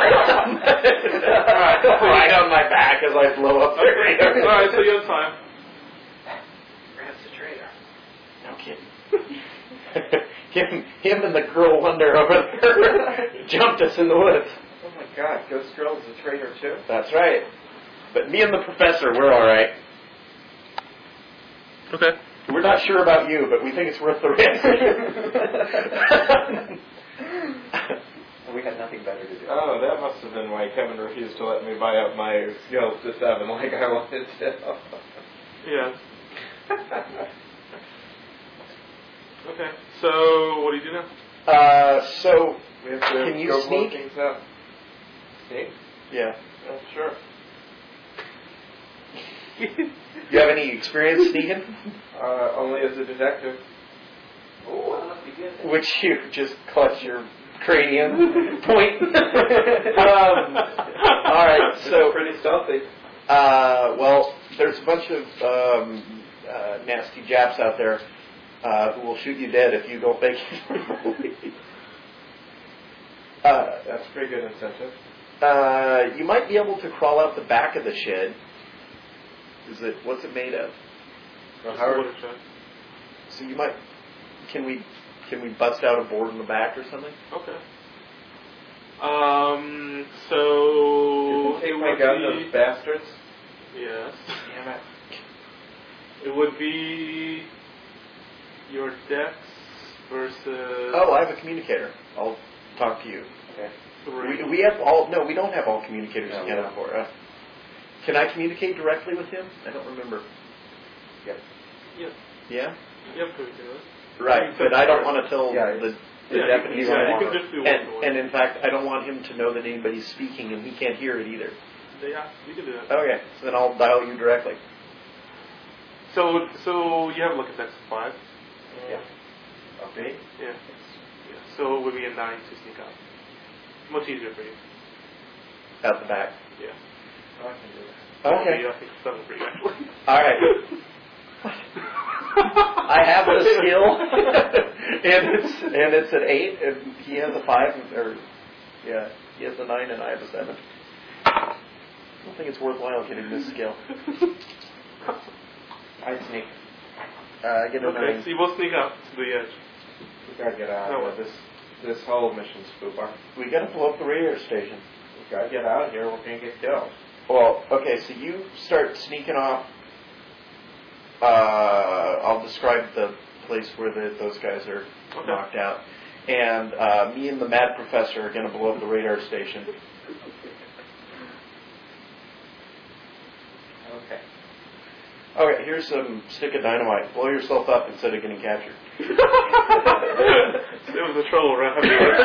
right on my back as I blow up the radar. All right, so you have time. Rad's the traitor. No kidding. him, him and the girl wonder over there jumped us in the woods. Oh my God, Ghost Girl is a traitor too. That's right. But me and the professor, we're all right. Okay. We're not sure about you, but we think it's worth the risk. We had nothing better to do. Oh, that must have been why Kevin refused to let me buy up my skills to seven like I wanted to. Yeah. Okay. So what do you do now? Uh, so, We have to Can you go blow sneak? things up. Sneak? yeah. Yeah, sure. You have any experience sneaking? Uh, only as a detective. Oh, that must be good. then. Which you just clutch your cranium point. um, all right, so pretty stealthy. uh, well, there's a bunch of um, uh, nasty Japs out there uh, who will shoot you dead if you don't make it. uh, That's a pretty good incentive. uh, you might be able to crawl out the back of the shed. Is it? What's it made of? Well, Just how a are, water check. So you might. Can we? Can we bust out a board in the back or something? Okay. Um. So Did you take it my would gun, be those bastards? yes. Damn it. It would be your dex versus. Oh, I have a communicator. I'll talk to you. Okay. three. We, we have all. No, we don't have all communicators No, we together don't. for. Uh, can I communicate directly with him? I don't remember. Yep. Yeah. Yeah. Yep. Could do it. Right, but I don't want to tell Yeah, the, the Yeah, deputies. you can, yeah, I you want. can just do one to And, one. and in fact, I don't want him to know that anybody's speaking, and he can't hear it either. Yeah, you can do that. Okay, so then I'll dial you directly. So, so you have like a dex of five. Yeah. Okay. Yeah. Yeah. So it would be a nine to sneak out. Much easier for you. Out the back. Yeah. Oh, I can do that. Okay. Well, I think seven for you actually. All right. I have the skill, and it's and it's an eight, and he has a five, or yeah, he has a nine, and I have a seven. I don't think it's worthwhile getting this skill. I sneak. Uh, I get a Okay, nine. so you both sneak out to the edge. We gotta get out No. of here. This this whole mission's foobar. We got to blow up the radio station. We gotta get out of here. We're gonna get killed. Well, okay, so you start sneaking off. Uh, I'll describe the place where the, those guys are Okay. knocked out. And uh, me and the mad professor are going to blow up the radar station. Okay. Okay, here's some stick of dynamite. Blow yourself up instead of getting captured. It was a trouble around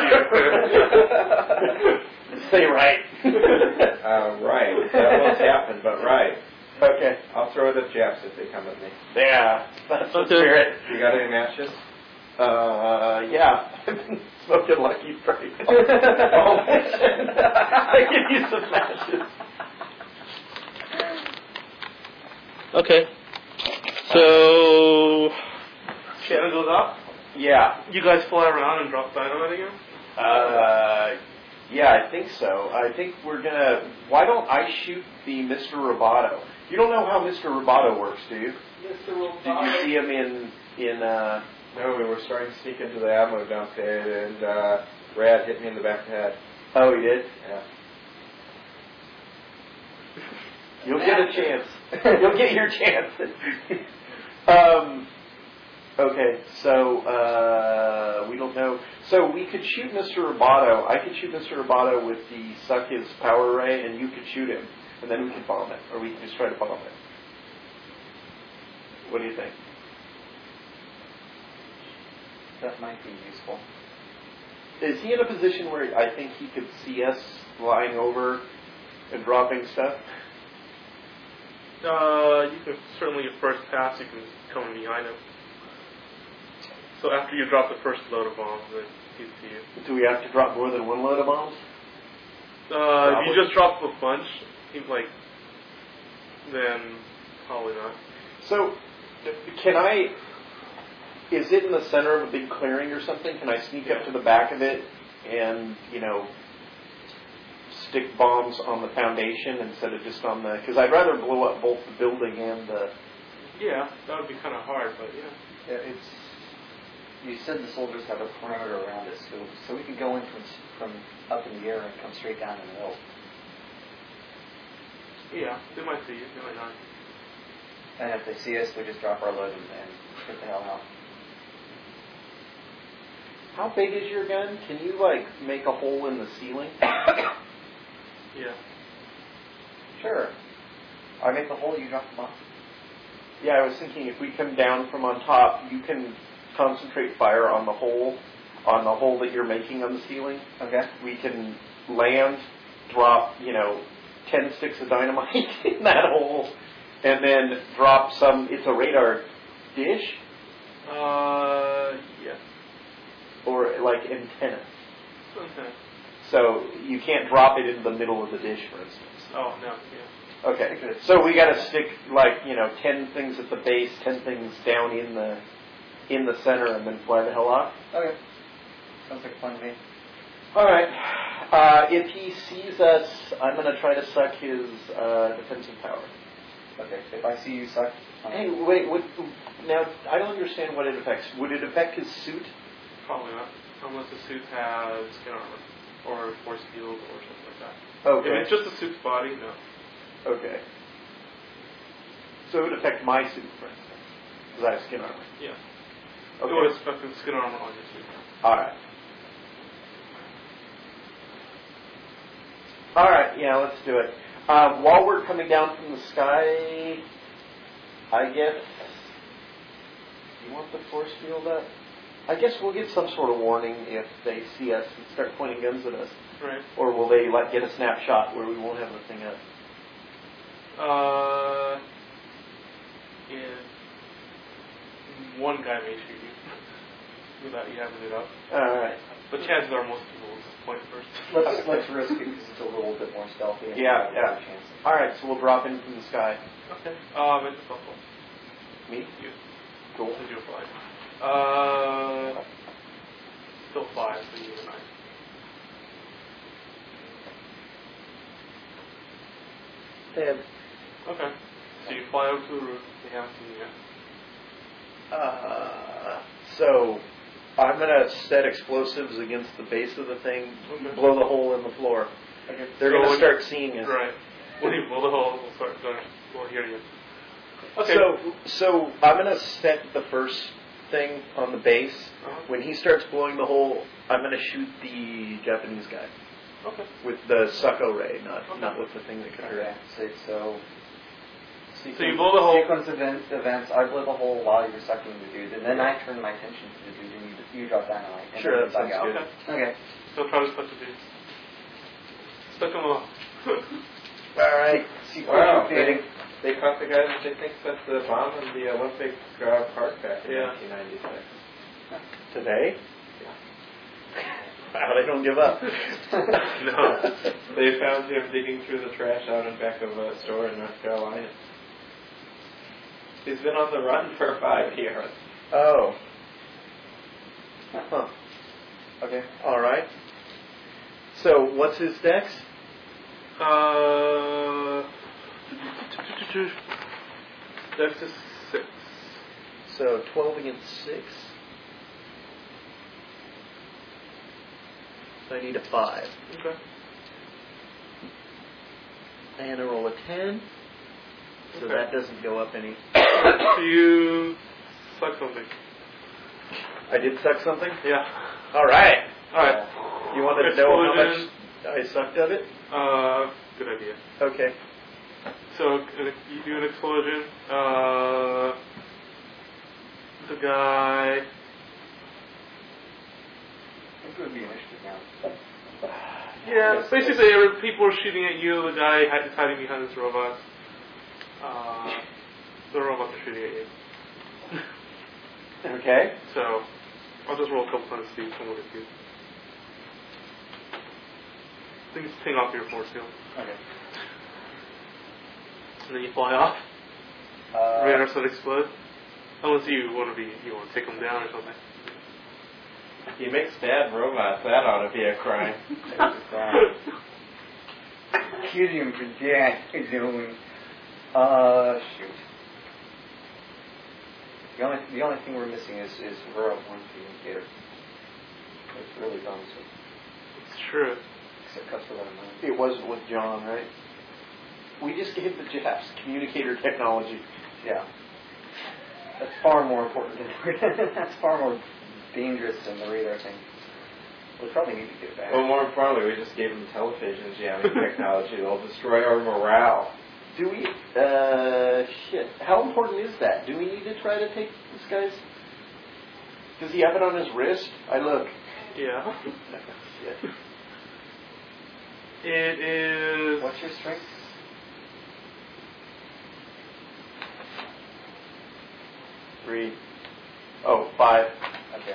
here. Say right. Uh, right. That won't happen, but right. Okay. I'll throw it at Japs if they come at me. Yeah, that's the Okay. spirit. You got any matches? Uh, yeah. I've been smoking Lucky Strike. Oh, I can use some matches. Okay. So Shannon goes up. Yeah. You guys fly around and drop dynamite again. Uh, yeah, I think so. I think we're gonna. Why don't I shoot the Mister Roboto? You don't know how Mister Roboto works, do you? Mister Did you Roboto. see him in in? Uh, No, we were starting to sneak into the ammo dump and uh, Brad hit me in the back of the head. oh, he did. Yeah. You'll get a chance. You'll get your chance. um, okay, so uh, we don't know. So we could shoot Mister Roboto. I could shoot Mister Roboto with the suck his power ray, and you could shoot him, and then we could bomb it, or we could just try to bomb it. What do you think? That might be useful. Is he in a position where I think he could see us flying over and dropping stuff? Uh, you can certainly your first pass. You can come in behind him. So after you drop the first load of bombs, then he'd see you. Do we have to drop more than one load of bombs? Uh, if you just drop a bunch, he's like, then probably not. So, can I is it in the center of a big clearing or something? Can I sneak up to the back of it and, you know, stick bombs on the foundation instead of just on the... Because I'd rather blow up both the building and the... Yeah, that would be kind of hard, but yeah. Yeah, it's... You said the soldiers have a perimeter around it, so so we can go in from from up in the air and come straight down in the middle. Yeah, they might see you, they might not. And if they see us, we just drop our load and, and get the hell out. How big is your gun? Can you, like, make a hole in the ceiling? Yeah. Sure. I make the hole, you drop the bomb. Yeah, I was thinking if we come down from on top, you can concentrate fire on the hole, on the hole that you're making on the ceiling. Okay. We can land, drop, you know, ten sticks of dynamite in that hole, and then drop some, it's a radar dish? Uh, yeah. Or like antenna. Okay. So you can't drop it in the middle of the dish, for instance. Oh, no, yeah. Okay, so we got to stick like, you know, ten things at the base, ten things down in the in the center, and then fly the hell off. Okay. Sounds like fun to me. All right. Uh, if he sees us, I'm going to try to suck his uh, defensive power. Okay. If I see you suck. Um, Hey, wait. What, now, I don't understand what it affects. Would it affect his suit? Probably not. Unless the suit has skin armor, or force field, or something like that. Okay. If it's just the suit's body, no. Okay. So it would affect my suit, for instance, because I have skin armor. Yeah. Okay. It would affect the skin armor on your suit. All right. All right. Yeah, let's do it. Um, while we're coming down from the sky, I guess. You want the force field up? I guess we'll get some sort of warning if they see us and start pointing guns at us. Right. Or will they like get a snapshot where we won't have the thing up? Uh, yeah. One guy may shoot you without you having it up. All right. But chances are most people will point first. let's let's risk it because it's a little bit more stealthy. And Yeah, we have a yeah. better chance. All right, so we'll drop in from the sky. Okay. Um, it's a buffalo. Me? You. Cool. Did you fly? Uh, still five for you and I. Ted. Okay. So you fly out to the roof. They haven't seen you yet. Uh, so I'm gonna set explosives against the base of the thing, Okay. blow the hole in the floor. Okay. They're So gonna when- start seeing us. Right. When you blow the hole, we'll start going. We'll hear you. Okay. So, so I'm gonna set the first thing on the base. Uh-huh. When he starts blowing the hole, I'm gonna shoot the Japanese guy Okay. with the succo ray, not Okay. not with the thing that could hurt. Okay. So, so So you blow the hole. Sequence event, events. I blow the hole while you're sucking the dude, and then I turn my attention to the dude, and you, you drop dynamite. And Sure, then that you sounds bug good. out. Okay. So try to touch the dude. Stuck him off. All right. Wow, they, they caught the guy that they think set the bomb in the Olympic uh, Park back in Yeah. nineteen ninety-six. Today? Wow, they don't give up. No. They found him digging through the trash out in back of a store in North Carolina. He's been on the run for five years. Oh. Huh. Okay. All right. So, what's his dex? Uh, Dex is six. So, twelve against six. So I need a five. Okay. And I roll a ten. So Okay. that doesn't go up any. So you suck something. I did suck something? Yeah. All right. All right. You wanted to know how much Explosion. I sucked of it? Uh, good idea. Okay. So uh, you do an explosion. Uh, the guy. I think it would be initiative now. Yeah, basically every- people are shooting at you. The guy hi- is hiding behind his robot. Uh, the robots are shooting at you. Okay. So I'll just roll a couple times to see which one would it do. Things ping off your force field. Okay. And then you fly off. Uh, Radar set explode. Unless you want to be, you want to take them down or something. He makes bad robots. That ought to be a crime. Accusing him for that, doing. Uh, shoot. The only the only thing we're missing is is her one communicator. It's really dumb. So. It's true. Except cuts for that amount. It wasn't with John, right? We just gave the Japs communicator technology. Yeah. That's far more important than that's far more dangerous than the radar thing. We probably need to get it back. Well, more importantly, we just gave them television jamming technology. They'll destroy our morale. Do we? Uh, shit. How important is that? Do we need to try to take this guy's? Does he have it on his wrist? I look. Yeah. Shit. It is. What's your strength? Three. Oh, five. Okay.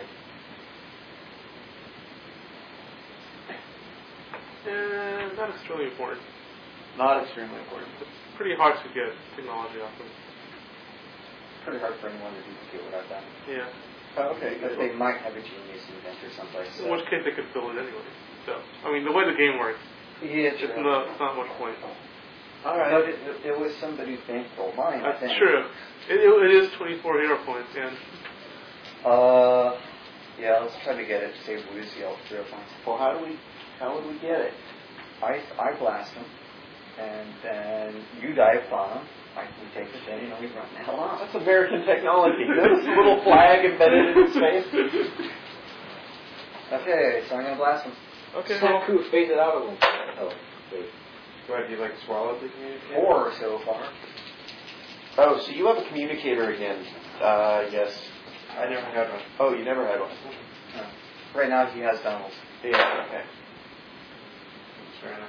Uh, not extremely important. Not extremely important. It's pretty hard to get technology off them. Pretty hard for anyone to duplicate what I've done. Yeah. Oh, okay, But good. they might have a genius inventor someplace. In which case they could fill it anyway. So, I mean, the way the game works, Yeah, it's true. not, it's not much point. All right. No, it, it was somebody's bankroll. Mine, I That's think. true. It, it, it is twenty-four hero points, and Uh, yeah, let's try to get it to save Lucy all three points. Well, how do we? How would we get it? I, I blast him, and then you dive bomb him. I, we take the thing, and we run the hell off. That's American technology. This little flag embedded in his face. Okay, so I'm gonna blast him. okay. Saku faded out of them. Oh, wait. Why, do you like swallowed the communicator? Four so far. Oh, so you have a communicator again? Uh, yes. I never had one. Oh, you never had one. Uh, right now he has Donald's. Yeah. Okay. Fair enough.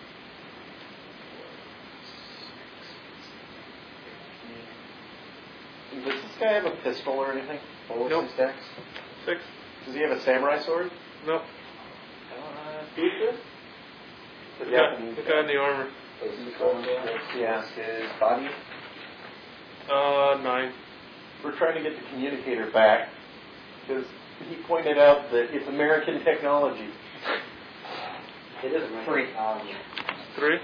Does this guy have a pistol or anything? What was Nope. his dex? Six. Does he have a samurai sword? No. Uh, who's this? The The guy, Japanese the guy in the armor. Yeah. His body. Uh, nine. We're trying to get the communicator back because he pointed out that it's American technology. It is American Three. technology. Three.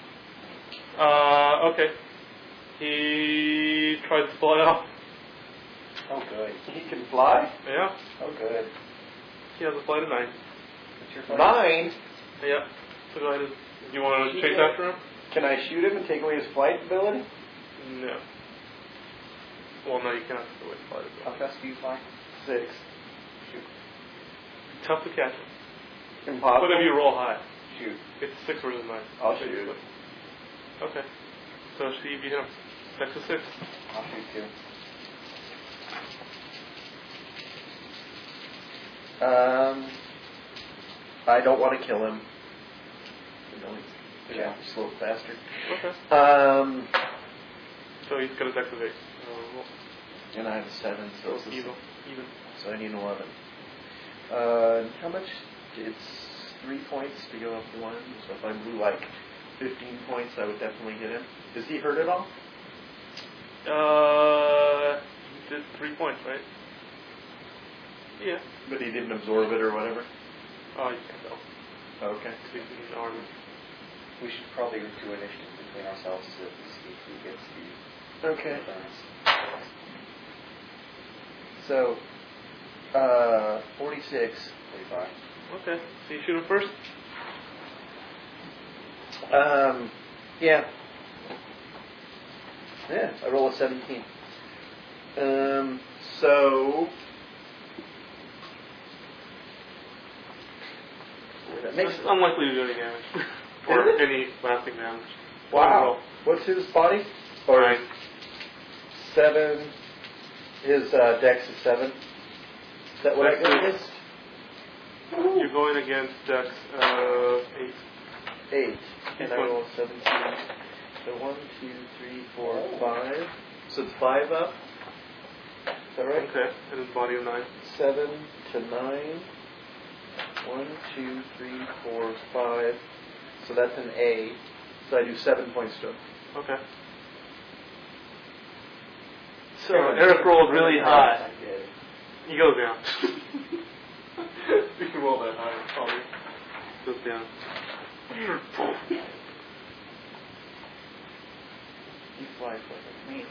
Uh, okay. He tried to fly off. Oh, good. He can fly? Yeah. Oh, good. He has a flight of nine. What's your flight? Nine? Yeah. So go ahead and, do you want to chase after him? Can I shoot him and take away his flight ability? No. Well, no, you cannot take away the flight How ability. fast do you fly? Six. Tough to catch him. Impossible. What if you roll high? Shoot. It's six versus nine. I'll shoot. Okay. So she beat him. Six to six. I'll shoot two. Um, I don't want to kill him. Yeah. Slow bastard. Okay. Um, So he's got his dex of eight. Uh, and I have a seven, so it's evil. Even. So I need an eleven. Uh, how much? It's three points to go up to one. So if I blew like fifteen points, I would definitely get him. Does he hurt at all? Uh, he did three points, right? Yeah. But he didn't absorb it or whatever. Oh, you can't tell. Okay. Because he's in armor. We should probably do initiative between ourselves so that we see who gets the Okay. bonus. So, uh, forty-six. forty-five. Okay. So you shoot him first? Um, yeah. Yeah, I roll a seventeen. Um, so that makes It's unlikely to do any damage. or any lasting damage. wow. What's his body? Or Nine. seven. His uh, dex is seven. Is that what I Dex got? is- You're going against Dex uh, eight. Eight. And I One. roll seventeen. So one, two, three, four, five. So it's five up. Is that right? Okay. And his body of nine. Seven to nine. One, two, three, four, five. So that's an A. So I do seven points to him. Okay. So Eric rolled really high. I did. He goes down. You can roll that high, probably. Goes down. He flies like a man.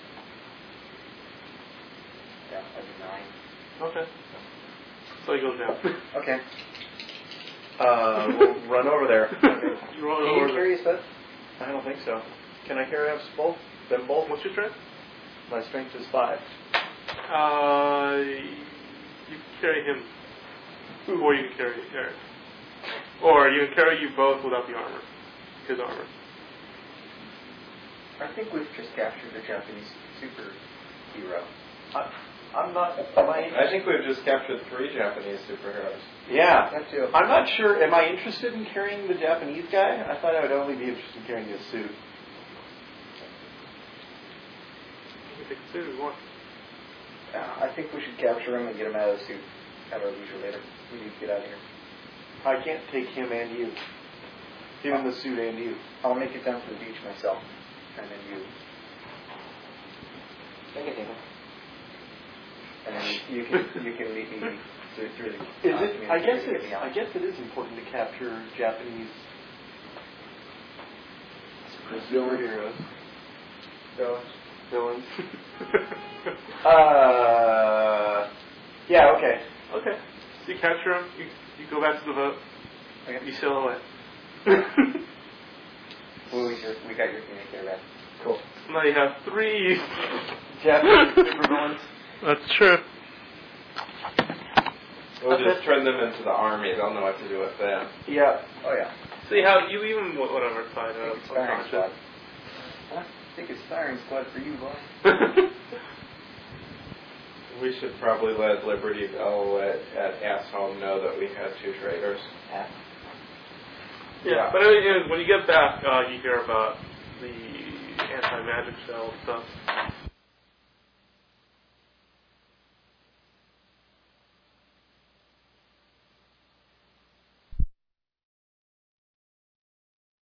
Yeah, that's a nine. Okay. So he goes down. Okay. Uh, we'll run over there. You roll Can over you carry us both? I don't think so. Can I carry us both? Them both? What's your strength? My strength is five. Uh, you can carry him, or you can carry Eric, or you can carry you both without the armor, his armor. I think we've just captured the Japanese superhero. I, I'm not. Am I? I think we've just captured three Japanese superheroes. Yeah. That too. I'm not sure. Am I interested in carrying the Japanese guy? I thought I would only be interested in carrying his suit. You can take a suit if you want. Uh, I think we should capture him and get him out of the suit at our leisure later. We need to get out of here. I can't take him and you. Him in the suit and you. I'll make it down to the beach myself, and then you. And then you can you can meet me through, through the. Is uh, it? I guess community to get it's. me out. I guess it is important to capture Japanese superheroes. So, Villains. Uh. Yeah. Okay. Okay. So you capture him. You you go back to the boat. okay. You sail away. Well, we, just, we got your communicator back. Cool. Now you have three. Japanese supervillains. That's true. We'll just turn them into the army. They'll know what to do with them. Yeah. Oh yeah. So you have you even whatever find I out. think it's firing squad. Huh? I think it's firing squad for you, boy. We should probably let Liberty Bell at, at Ass Home know that we had two traitors. Yeah. Yeah, but anyway, when you get back, uh, you hear about the anti-magic cell stuff.